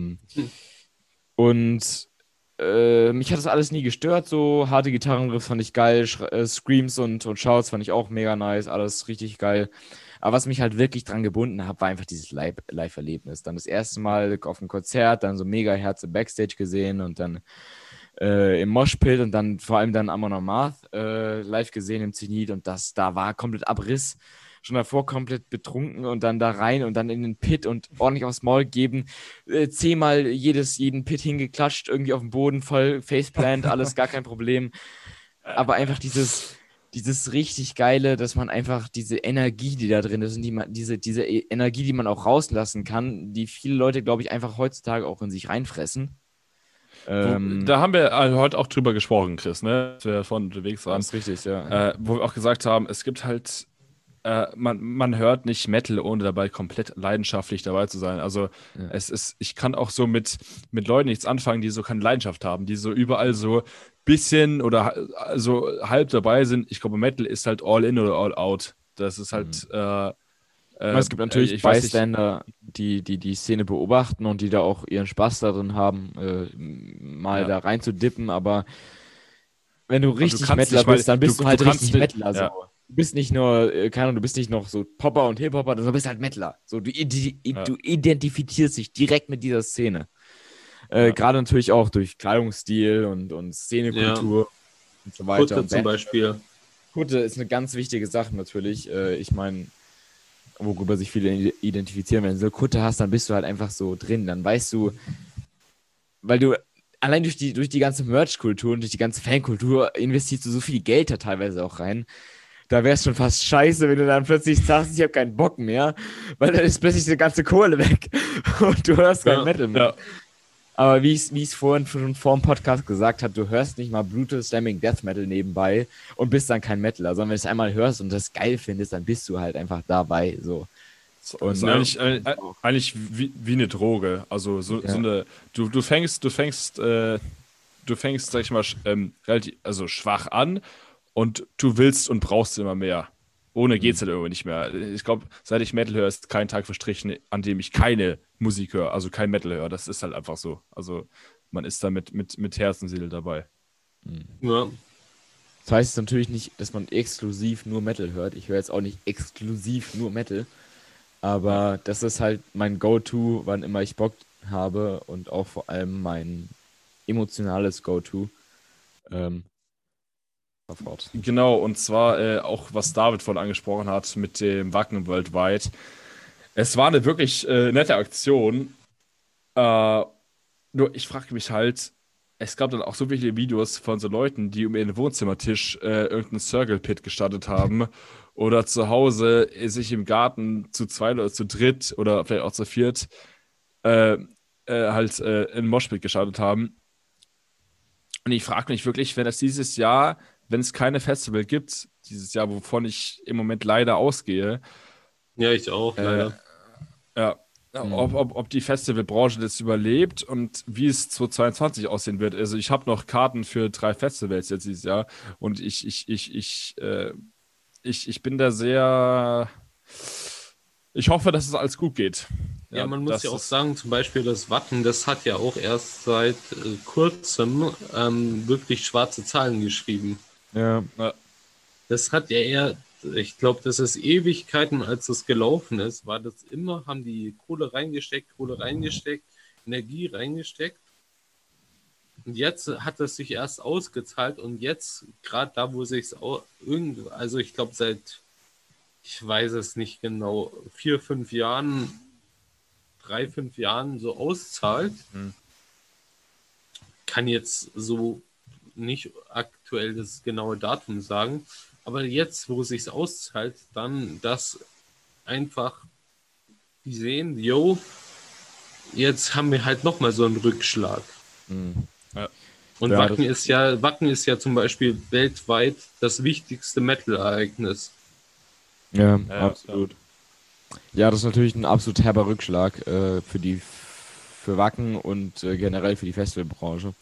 Und mich hat das alles nie gestört, so harte Gitarrenriffs fand ich geil, Screams und Shouts fand ich auch mega nice, alles richtig geil. Aber was mich halt wirklich dran gebunden hat, war einfach dieses Live-Erlebnis. Dann das erste Mal auf dem Konzert, dann so mega Herz im Backstage gesehen und dann im Moshpit und dann vor allem dann Amon Amarth live gesehen im Zenit und da war komplett Abriss. Schon davor komplett betrunken und dann da rein und dann in den Pit und ordentlich aufs Maul geben. 10-mal jeden Pit hingeklatscht, irgendwie auf dem Boden, voll faceplant, alles gar kein Problem. Aber einfach dieses richtig Geile, dass man einfach diese Energie, die da drin ist und diese Energie, die man auch rauslassen kann, die viele Leute, glaube ich, einfach heutzutage auch in sich reinfressen. Da haben wir heute auch drüber gesprochen, Chris, ne? Als wir vorhin unterwegs waren. Das ist richtig, ja. Wo wir auch gesagt haben, es gibt halt man hört nicht Metal, ohne dabei komplett leidenschaftlich dabei zu sein. Also ich kann auch so mit Leuten nichts anfangen, die so keine Leidenschaft haben, die so überall so bisschen oder so halb dabei sind. Ich glaube, Metal ist halt all in oder all out. Das ist halt es gibt natürlich Bystander, die Szene beobachten und die da auch ihren Spaß darin haben, da rein zu dippen, aber wenn du richtig Metaler bist, dann bist du halt richtig Metaler. So. Du bist nicht nur, keine Ahnung, du bist nicht noch so Popper und Hip-Hopper, sondern du bist halt Metaler. So, du identifizierst dich direkt mit dieser Szene. Gerade natürlich auch durch Kleidungsstil und Szenekultur und so weiter. Kutte zum Beispiel. Kutte ist eine ganz wichtige Sache natürlich. Ich meine, worüber sich viele identifizieren, wenn du so Kutte hast, dann bist du halt einfach so drin. Dann weißt du, weil du allein durch die ganze Merch-Kultur und durch die ganze Fankultur investierst du so viel Geld da teilweise auch rein. da wäre es schon fast scheiße, wenn du dann plötzlich sagst, ich habe keinen Bock mehr, weil dann ist plötzlich die ganze Kohle weg und du hörst kein Metal mehr. Ja. Aber wie ich es vorhin schon vor dem Podcast gesagt habe, du hörst nicht mal Brutal Slamming Death Metal nebenbei und bist dann kein Metaler, sondern wenn du es einmal hörst und das geil findest, dann bist du halt einfach dabei. So. Und ist eigentlich wie eine Droge. Also so eine, du fängst, sag ich mal, relativ, also schwach an und du willst und brauchst immer mehr. Ohne geht's halt irgendwie nicht mehr. Ich glaube, seit ich Metal höre, ist kein Tag verstrichen, an dem ich keine Musik höre, also kein Metal höre. Das ist halt einfach so. Also man ist da mit Herz und Seele dabei. Ja. Das heißt natürlich nicht, dass man exklusiv nur Metal hört. Ich höre jetzt auch nicht exklusiv nur Metal. Aber das ist halt mein Go-To, wann immer ich Bock habe und auch vor allem mein emotionales Go-To. Sofort. Genau, und zwar auch, was David vorhin angesprochen hat mit dem Wacken Worldwide. Es war eine wirklich nette Aktion. Nur ich frage mich halt, es gab dann auch so viele Videos von so Leuten, die um ihren Wohnzimmertisch irgendeinen Circle Pit gestartet haben oder zu Hause sich im Garten zu zweit oder zu dritt oder vielleicht auch zu viert einen Moshpit gestartet haben. Und ich frage mich wirklich, wenn es dieses Jahr, wenn es keine Festival gibt, dieses Jahr, wovon ich im Moment leider ausgehe. Ja, ich auch, leider. Ja, ob die Festivalbranche das überlebt und wie es 2022 aussehen wird. Also ich habe noch Karten für 3 Festivals jetzt dieses Jahr und ich bin da sehr. Ich hoffe, dass es alles gut geht. Ja, man muss ja auch sagen, zum Beispiel das Wacken, das hat ja auch erst seit kurzem wirklich schwarze Zahlen geschrieben. Ja. Das hat ja eher, ich glaube, das ist Ewigkeiten, als das gelaufen ist, war das immer, haben die Kohle reingesteckt, Energie reingesteckt. Und jetzt hat es sich erst ausgezahlt und jetzt, gerade da, wo sich es also ich glaube ich weiß es nicht genau, 4, 5 Jahren, 3, 5 Jahren so auszahlt. Kann jetzt so nicht aktuell das genaue Datum sagen, aber jetzt, wo es sich auszahlt, dann das einfach, die sehen, yo, jetzt haben wir halt nochmal so einen Rückschlag. Ja. Und Ja, Wacken ist ja zum Beispiel weltweit das wichtigste Metal-Ereignis. Ja, absolut. Ja, das ist natürlich ein absolut herber Rückschlag für Wacken und generell für die Festivalbranche.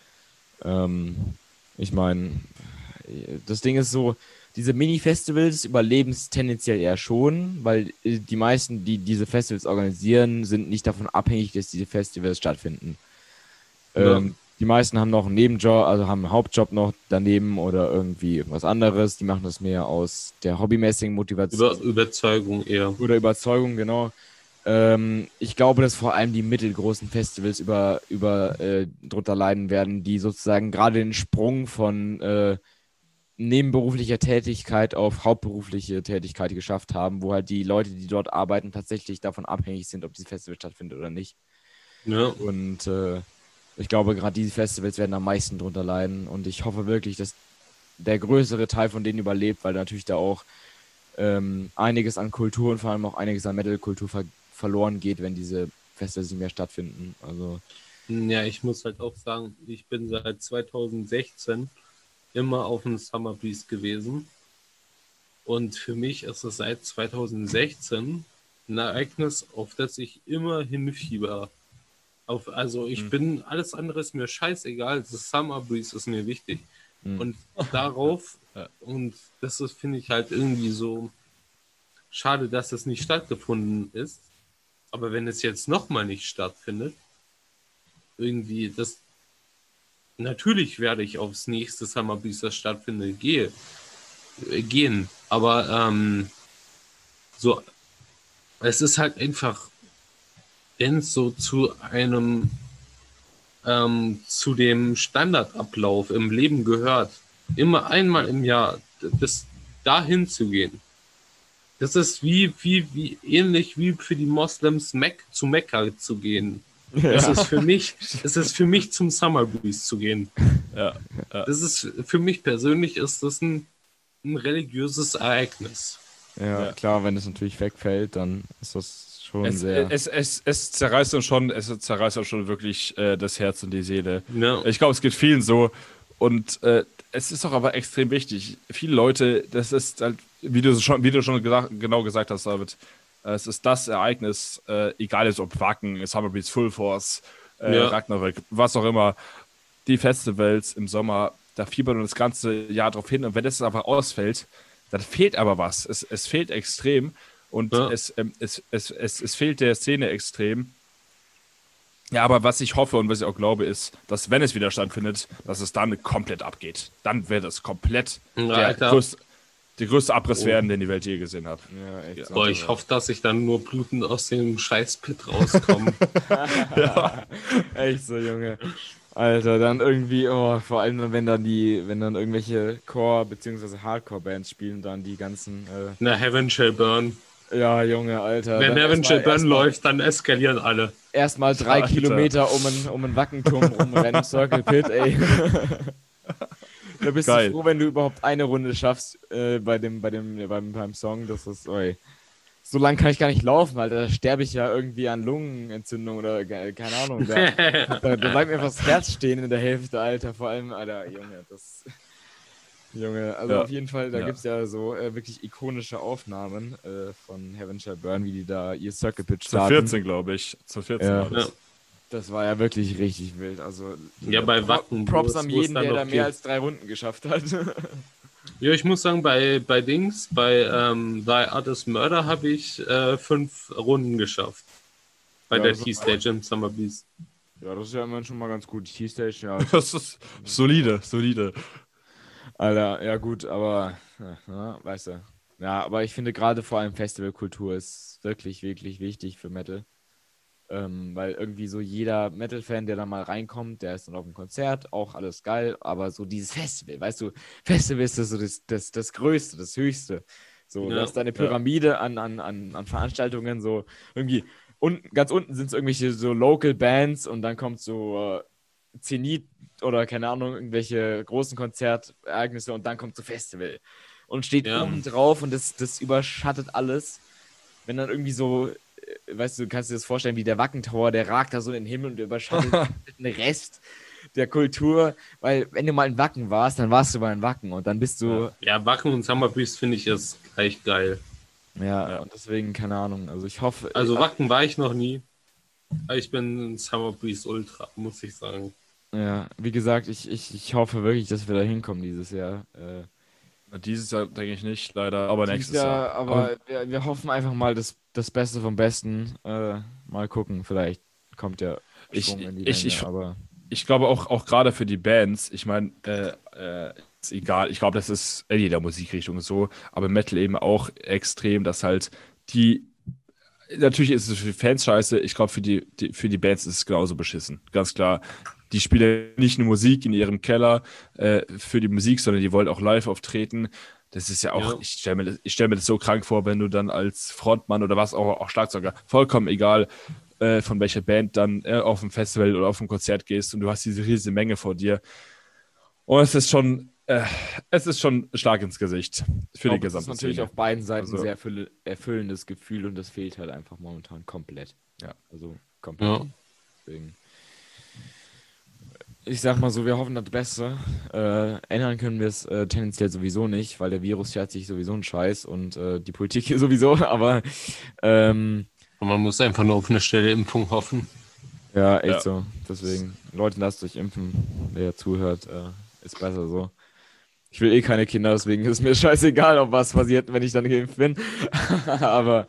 Ich meine, das Ding ist so, diese Mini-Festivals überleben es tendenziell eher schon, weil die meisten, die diese Festivals organisieren, sind nicht davon abhängig, dass diese Festivals stattfinden. Ja. Die meisten haben noch einen Nebenjob, also haben einen Hauptjob noch daneben oder irgendwie was anderes. Die machen das mehr aus der hobbymäßigen Motivation. Überzeugung eher. Oder Überzeugung, genau. Ich glaube, dass vor allem die mittelgroßen Festivals drunter leiden werden, die sozusagen gerade den Sprung von nebenberuflicher Tätigkeit auf hauptberufliche Tätigkeit geschafft haben, wo halt die Leute, die dort arbeiten, tatsächlich davon abhängig sind, ob dieses Festival stattfindet oder nicht. Ja. Und ich glaube, gerade diese Festivals werden am meisten drunter leiden und ich hoffe wirklich, dass der größere Teil von denen überlebt, weil natürlich da auch einiges an Kultur und vor allem auch einiges an Metal-Kultur verloren geht, wenn diese Festivals nicht mehr stattfinden. Also Ja, ich muss halt auch sagen, ich bin seit 2016 immer auf dem Summer Breeze gewesen. Und für mich ist es seit 2016 ein Ereignis, auf das ich immer hinfieber. Also ich bin, alles andere ist mir scheißegal, das Summer Breeze ist mir wichtig. Und darauf, und das ist, finde ich halt irgendwie so schade, dass das nicht stattgefunden ist. Aber wenn es jetzt nochmal nicht stattfindet, irgendwie das, natürlich werde ich aufs nächste Summer Breeze, das stattfindet, gehen. Aber so, es ist halt einfach, wenn es so zu dem Standardablauf im Leben gehört, immer einmal im Jahr dahin zu gehen. Das ist wie ähnlich wie für die Moslems zu Mekka zu gehen. Es ist für mich zum Summer Breeze zu gehen. Ja. Das ist für mich persönlich ist das ein ein religiöses Ereignis. Ja, klar, wenn es natürlich wegfällt, dann ist das schon sehr. Es zerreißt uns schon, wirklich das Herz und die Seele. Ja. Ich glaube, es geht vielen so. Und es ist doch aber extrem wichtig. Viele Leute, das ist halt, wie du schon genau gesagt hast, David, es ist das Ereignis, egal jetzt ob Wacken, Summer Breeze, Full Force, Ragnarök, was auch immer, die Festivals im Sommer, da fiebert man das ganze Jahr drauf hin. Und wenn das einfach ausfällt, dann fehlt aber was. Es fehlt extrem und es fehlt der Szene extrem. Ja, aber was ich hoffe und was ich auch glaube, ist, dass wenn es wieder stattfindet, dass es dann komplett abgeht. Dann wird es komplett der größte Abriss werden, den die Welt je gesehen hat. Ja, echt. Boah, ich hoffe, dass ich dann nur blutend aus dem Scheißpit rauskomme. Ja, echt so, Junge. Alter, dann irgendwie, vor allem wenn dann irgendwelche Core- bzw. Hardcore-Bands spielen, dann die ganzen. Na, Heaven Shall Burn. Ja, Junge, Alter. Wenn Heaven Shall Burn läuft, dann eskalieren alle. Erstmal 3 Kilometer um einen Wackenturm rumrennen, Circle Pit, ey. Da bist du froh, wenn du überhaupt eine Runde schaffst beim Song. Das ist, so lange kann ich gar nicht laufen, Alter. Da sterbe ich ja irgendwie an Lungenentzündung oder keine Ahnung. Da bleibt mir fast das Herz stehen in der Hälfte, Alter. Vor allem, Alter, Junge, also auf jeden Fall, da gibt es ja so wirklich ikonische Aufnahmen von Heaven Shall Burn, wie die da ihr Circle Pit starten. 2014, glaube ich. 2014 war das. Ja. Das war ja wirklich richtig wild. Also bei Wacken. Props an jeden, der da mehr als 3 Runden geschafft hat. Ja, ich muss sagen, bei Artist Murder habe ich 5 Runden geschafft. Bei der T-Stage im Summer Breeze. Ja, das ist ja immerhin schon mal ganz gut. T-Stage, ja. Das ist solide. Alter, ja gut, aber weißt du. Ja, aber ich finde gerade vor allem Festivalkultur ist wirklich, wirklich wichtig für Metal. Weil irgendwie so jeder Metal-Fan, der da mal reinkommt, der ist dann auf dem Konzert, auch alles geil, aber so dieses Festival, weißt du, Festival ist so das Größte, das Höchste. So, du hast eine Pyramide an Veranstaltungen, so irgendwie ganz unten sind es irgendwelche so Local Bands und dann kommt so Zenit oder keine Ahnung, irgendwelche großen Konzertereignisse und dann kommt so Festival und steht oben drauf und das überschattet alles. Wenn dann irgendwie so, weißt du, kannst dir das vorstellen, wie der Wacken-Tower, der ragt da so in den Himmel und überschattet den Rest der Kultur, weil wenn du mal in Wacken warst, dann warst du mal in Wacken und dann bist du... Ja, Wacken und Summer Breeze finde ich jetzt gleich geil. Ja, und deswegen, keine Ahnung, also ich hoffe... Also Wacken war ich noch nie, aber ich bin ein Summer Breeze Ultra, muss ich sagen. Ja, wie gesagt, ich hoffe wirklich, dass wir da hinkommen dieses Jahr. Dieses Jahr denke ich nicht, leider, aber nächstes Jahr. Aber wir hoffen einfach mal das Beste vom Besten. Mal gucken, vielleicht kommt ja Schwung in die Länge, aber... Ich glaube auch gerade für die Bands, ich meine, ist egal, ich glaube, das ist in jeder Musikrichtung so, aber Metal eben auch extrem, dass halt natürlich ist es für die Fans scheiße, ich glaube, für die Bands ist es genauso beschissen, ganz klar. Die spielen nicht nur Musik in ihrem Keller für die Musik, sondern die wollen auch live auftreten. Das ist ja auch, ich stell mir das so krank vor, wenn du dann als Frontmann oder was, auch Schlagzeuger, vollkommen egal, von welcher Band dann auf ein Festival oder auf ein Konzert gehst und du hast diese riesige Menge vor dir. Und es ist schon ein Schlag ins Gesicht für die gesamte Das ist natürlich Szene. auf beiden Seiten ein sehr erfüllendes Gefühl und das fehlt halt einfach momentan komplett. Ja. Also komplett. Deswegen. Ich sag mal so, wir hoffen das Beste. Ändern können wir es tendenziell sowieso nicht, weil der Virus schert sich sowieso einen Scheiß und die Politik hier sowieso, aber Und man muss einfach nur auf eine schnelle Impfung hoffen. ja, echt so. Deswegen, Leute, lasst euch impfen. Wer zuhört, ist besser so. Ich will eh keine Kinder, deswegen ist mir scheißegal, ob was passiert, wenn ich dann geimpft bin. Aber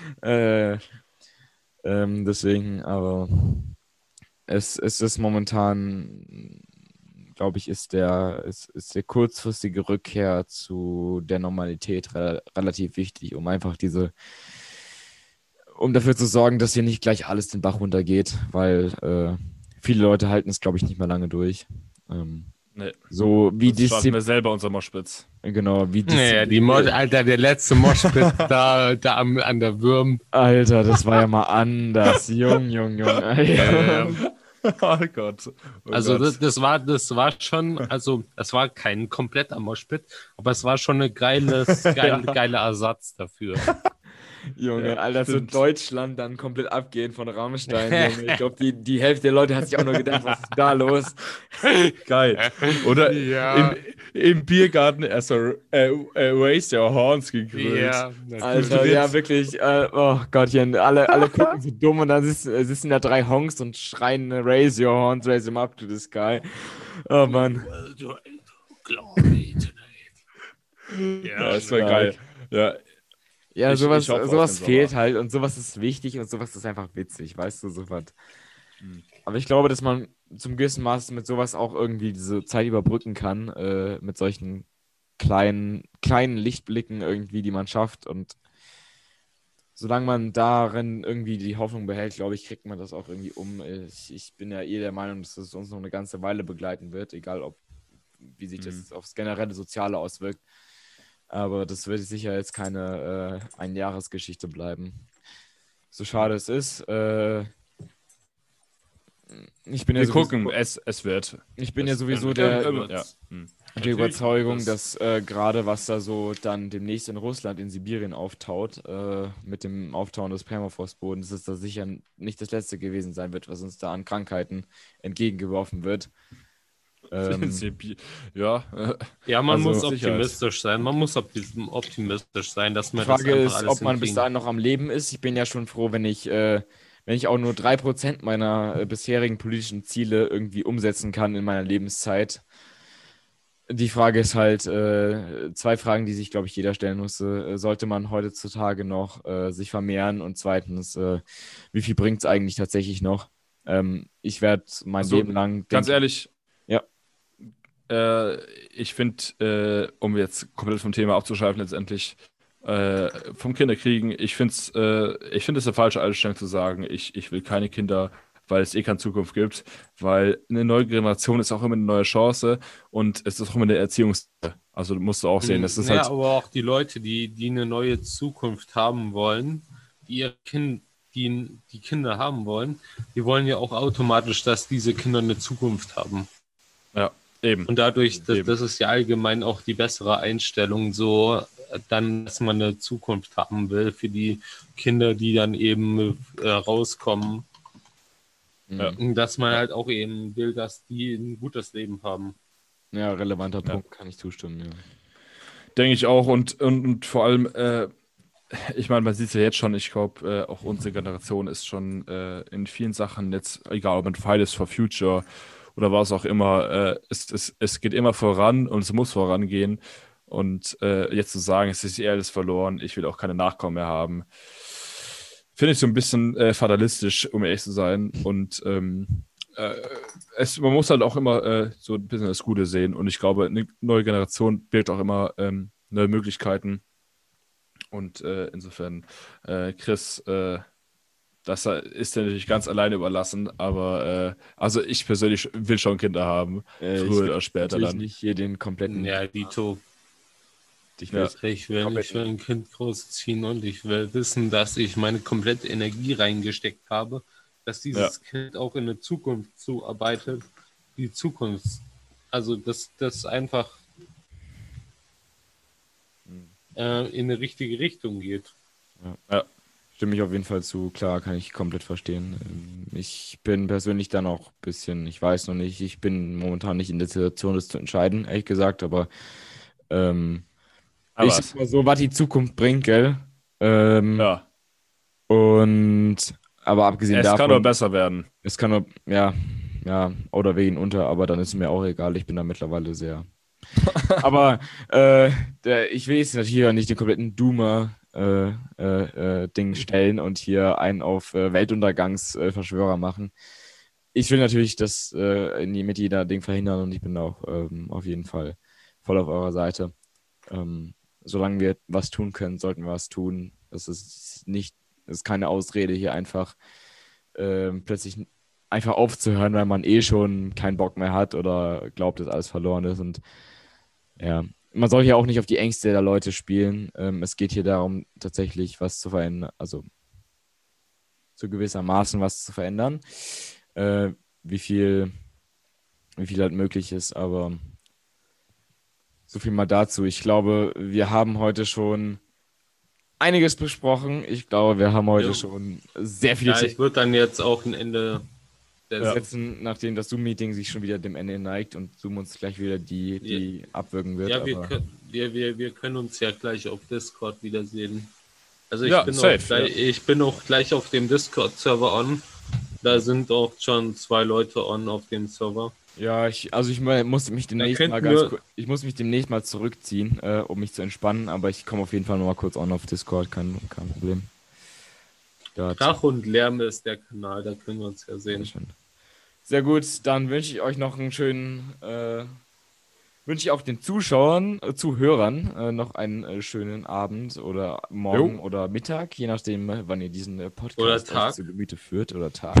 deswegen, aber es ist momentan, glaube ich, ist der kurzfristige Rückkehr zu der Normalität relativ wichtig, um einfach um dafür zu sorgen, dass hier nicht gleich alles den Bach runtergeht, weil viele Leute halten es, glaube ich, nicht mehr lange durch. Nee. So wie das starten wir selber unser Moshpits. Genau, wie Alter, der letzte Moshpit da an der Würm. Alter, das war ja mal anders. Jung. Alter. Oh Gott. Oh Also Gott. das war schon, also es war kein kompletter Moshpit, aber es war schon ein Ja, geiler Ersatz dafür. Junge, ja, Alter, so stimmt. Deutschland dann komplett abgehen von Rammstein, Junge. Ich glaube, die Hälfte der Leute hat sich auch nur gedacht, was ist da los? Geil. Oder Ja, im Biergarten erst so Raise Your Horns gegrölt. ja, Alter, natürlich. ja, wirklich. Oh Gottchen, alle gucken so dumm und dann sitzen da 3 Honks und schreien, raise your horns, raise them up to the sky. Oh Mann. Glory tonight. Ja, Ja, das war stark. geil. Ja, Ja, ich hoffe auf sowas den fehlt Sommer. halt und sowas ist wichtig und sowas ist einfach witzig, weißt du, sowas. Hm. Aber ich glaube, dass man zum gewissen Maß mit sowas auch irgendwie diese Zeit überbrücken kann, mit solchen kleinen Lichtblicken irgendwie, die man schafft. Und solange man darin irgendwie die Hoffnung behält, glaube ich, kriegt man das auch irgendwie um. Ich bin ja der Meinung, dass es uns noch eine ganze Weile begleiten wird, egal wie sich Hm. das aufs generelle Soziale auswirkt. Aber das wird sicher jetzt keine Einjahresgeschichte bleiben. So schade es ist. Ich bin ja Wir sowieso, gucken, es wird. ich bin ja sowieso Ja. Hm. der Überzeugung, dass gerade was da so dann demnächst in Russland, in Sibirien auftaut, mit dem Auftauen des Permafrostbodens, dass das sicher nicht das letzte gewesen sein wird, was uns da an Krankheiten entgegengeworfen wird. Ja, Ja, man Also, muss Sicherheit. optimistisch sein. Man muss optimistisch sein, dass Die man das Frage einfach ist, alles ob man bis hinkriegen. dahin noch am Leben ist. Ich bin ja schon froh, wenn ich auch nur 3% meiner bisherigen politischen Ziele irgendwie umsetzen kann in meiner Lebenszeit. Die Frage ist halt, 2 Fragen, die sich, glaube ich, jeder stellen musste. Sollte man heutzutage noch sich vermehren? Und zweitens, wie viel bringt es eigentlich tatsächlich noch? Ich werde mein Also, Leben lang, ganz denke ehrlich, ja, ich finde, um jetzt komplett vom Thema abzuschweifen, letztendlich vom Kinderkriegen, ich finde es eine falsche Einstellung zu sagen, ich will keine Kinder, weil es eh keine Zukunft gibt, weil eine neue Generation ist auch immer eine neue Chance und es ist auch immer eine Erziehungs... Also musst du auch sehen, das ist Ja, halt, aber auch die Leute, die eine neue Zukunft haben wollen, die ihr Kind, die Kinder haben wollen, die wollen ja auch automatisch, dass diese Kinder eine Zukunft haben. ja, eben. Und dadurch, Eben. das ist ja allgemein auch die bessere Einstellung, so dann, dass man eine Zukunft haben will für die Kinder, die dann eben rauskommen. Ja. Und dass man halt auch eben will, dass die ein gutes Leben haben. ja, relevanter Punkt, kann ich zustimmen, ja. Denke ich auch und vor allem, ich meine, man sieht es ja jetzt schon, ich glaube, auch unsere Generation ist schon in vielen Sachen jetzt, egal ob man Fridays for Future oder was auch immer, es geht immer voran und es muss vorangehen. Und jetzt zu sagen, es ist eh alles verloren, ich will auch keine Nachkommen mehr haben, finde ich so ein bisschen fatalistisch, um ehrlich zu sein. Und man muss halt auch immer so ein bisschen das Gute sehen. Und ich glaube, eine neue Generation birgt auch immer neue Möglichkeiten. Und insofern, Chris, das ist dir natürlich ganz alleine überlassen, aber also ich persönlich will schon Kinder haben, Ich früher will oder später natürlich dann. nicht hier den kompletten. Ja, Dito. Ich will Ja. Ich will ein Kind großziehen und ich will wissen, dass ich meine komplette Energie reingesteckt habe, dass dieses Kind auch in eine Zukunft zuarbeitet. Die Zukunft, also das einfach in eine richtige Richtung geht. Ja. Stimme ich auf jeden Fall zu. Klar, kann ich komplett verstehen. Ich bin persönlich dann auch ein bisschen, ich weiß noch nicht, ich bin momentan nicht in der Situation, das zu entscheiden, ehrlich gesagt, aber Aber ich sag mal so, was die Zukunft bringt, gell? ja, Und aber abgesehen es kann nur davon, besser werden. es kann nur, ja, oder wir gehen unter, aber dann ist es mir auch egal. Ich bin da mittlerweile sehr. Aber ich will jetzt natürlich hier nicht den kompletten Doomer-Ding stellen und hier einen auf Weltuntergangsverschwörer machen. Ich will natürlich das mit jeder Ding verhindern und ich bin auch auf jeden Fall voll auf eurer Seite. Solange wir was tun können, sollten wir was tun. Das ist keine Ausrede, hier einfach plötzlich einfach aufzuhören, weil man eh schon keinen Bock mehr hat oder glaubt, dass alles verloren ist. Und ja, man soll hier auch nicht auf die Ängste der Leute spielen. Es geht hier darum, tatsächlich was zu verändern, also zu gewissermaßen was zu verändern. wie viel halt möglich ist, aber so viel mal dazu. Ich glaube, wir haben heute schon einiges besprochen. Ich glaube, wir haben heute schon sehr viele Ja, ich würde dann jetzt auch ein Ende setzen, nachdem das Zoom-Meeting sich schon wieder dem Ende neigt und Zoom uns gleich wieder die abwürgen wird. Ja, aber wir können uns ja gleich auf Discord wiedersehen. Also Ja, ich bin auch gleich auf dem Discord-Server on. Da sind auch schon 2 Leute on auf dem Server. ja, ich muss mich demnächst mal zurückziehen, um mich zu entspannen, aber ich komme auf jeden Fall nochmal kurz on auf Discord, kein Problem. Krach und Lärm ist der Kanal, da können wir uns ja sehen. Sehr gut, dann wünsche ich euch noch einen schönen, wünsche ich auch den Zuhörern noch einen schönen Abend oder Morgen oder Mittag, je nachdem, wann ihr diesen Podcast euch zu Gemüte führt oder Tag.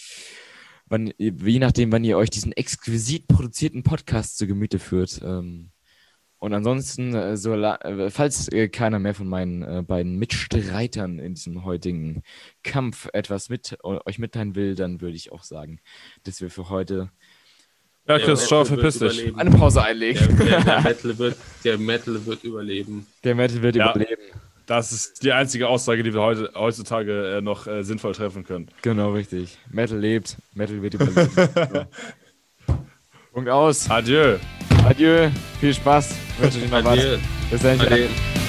Je nachdem, wann ihr euch diesen exquisit produzierten Podcast zu Gemüte führt. Und ansonsten, falls keiner mehr von meinen beiden Mitstreitern in diesem heutigen Kampf etwas euch mitteilen will, dann würde ich auch sagen, dass wir für heute Christoph, verpiss dich. eine Pause einlegen. Der Metal wird überleben. Der Metal wird überleben. Das ist die einzige Aussage, die wir heutzutage noch sinnvoll treffen können. Genau, richtig. Metal lebt, Metal wird überleben. So. Punkt aus. Adieu. Adieu, viel Spaß. Wünsche dir noch was. Bis dann.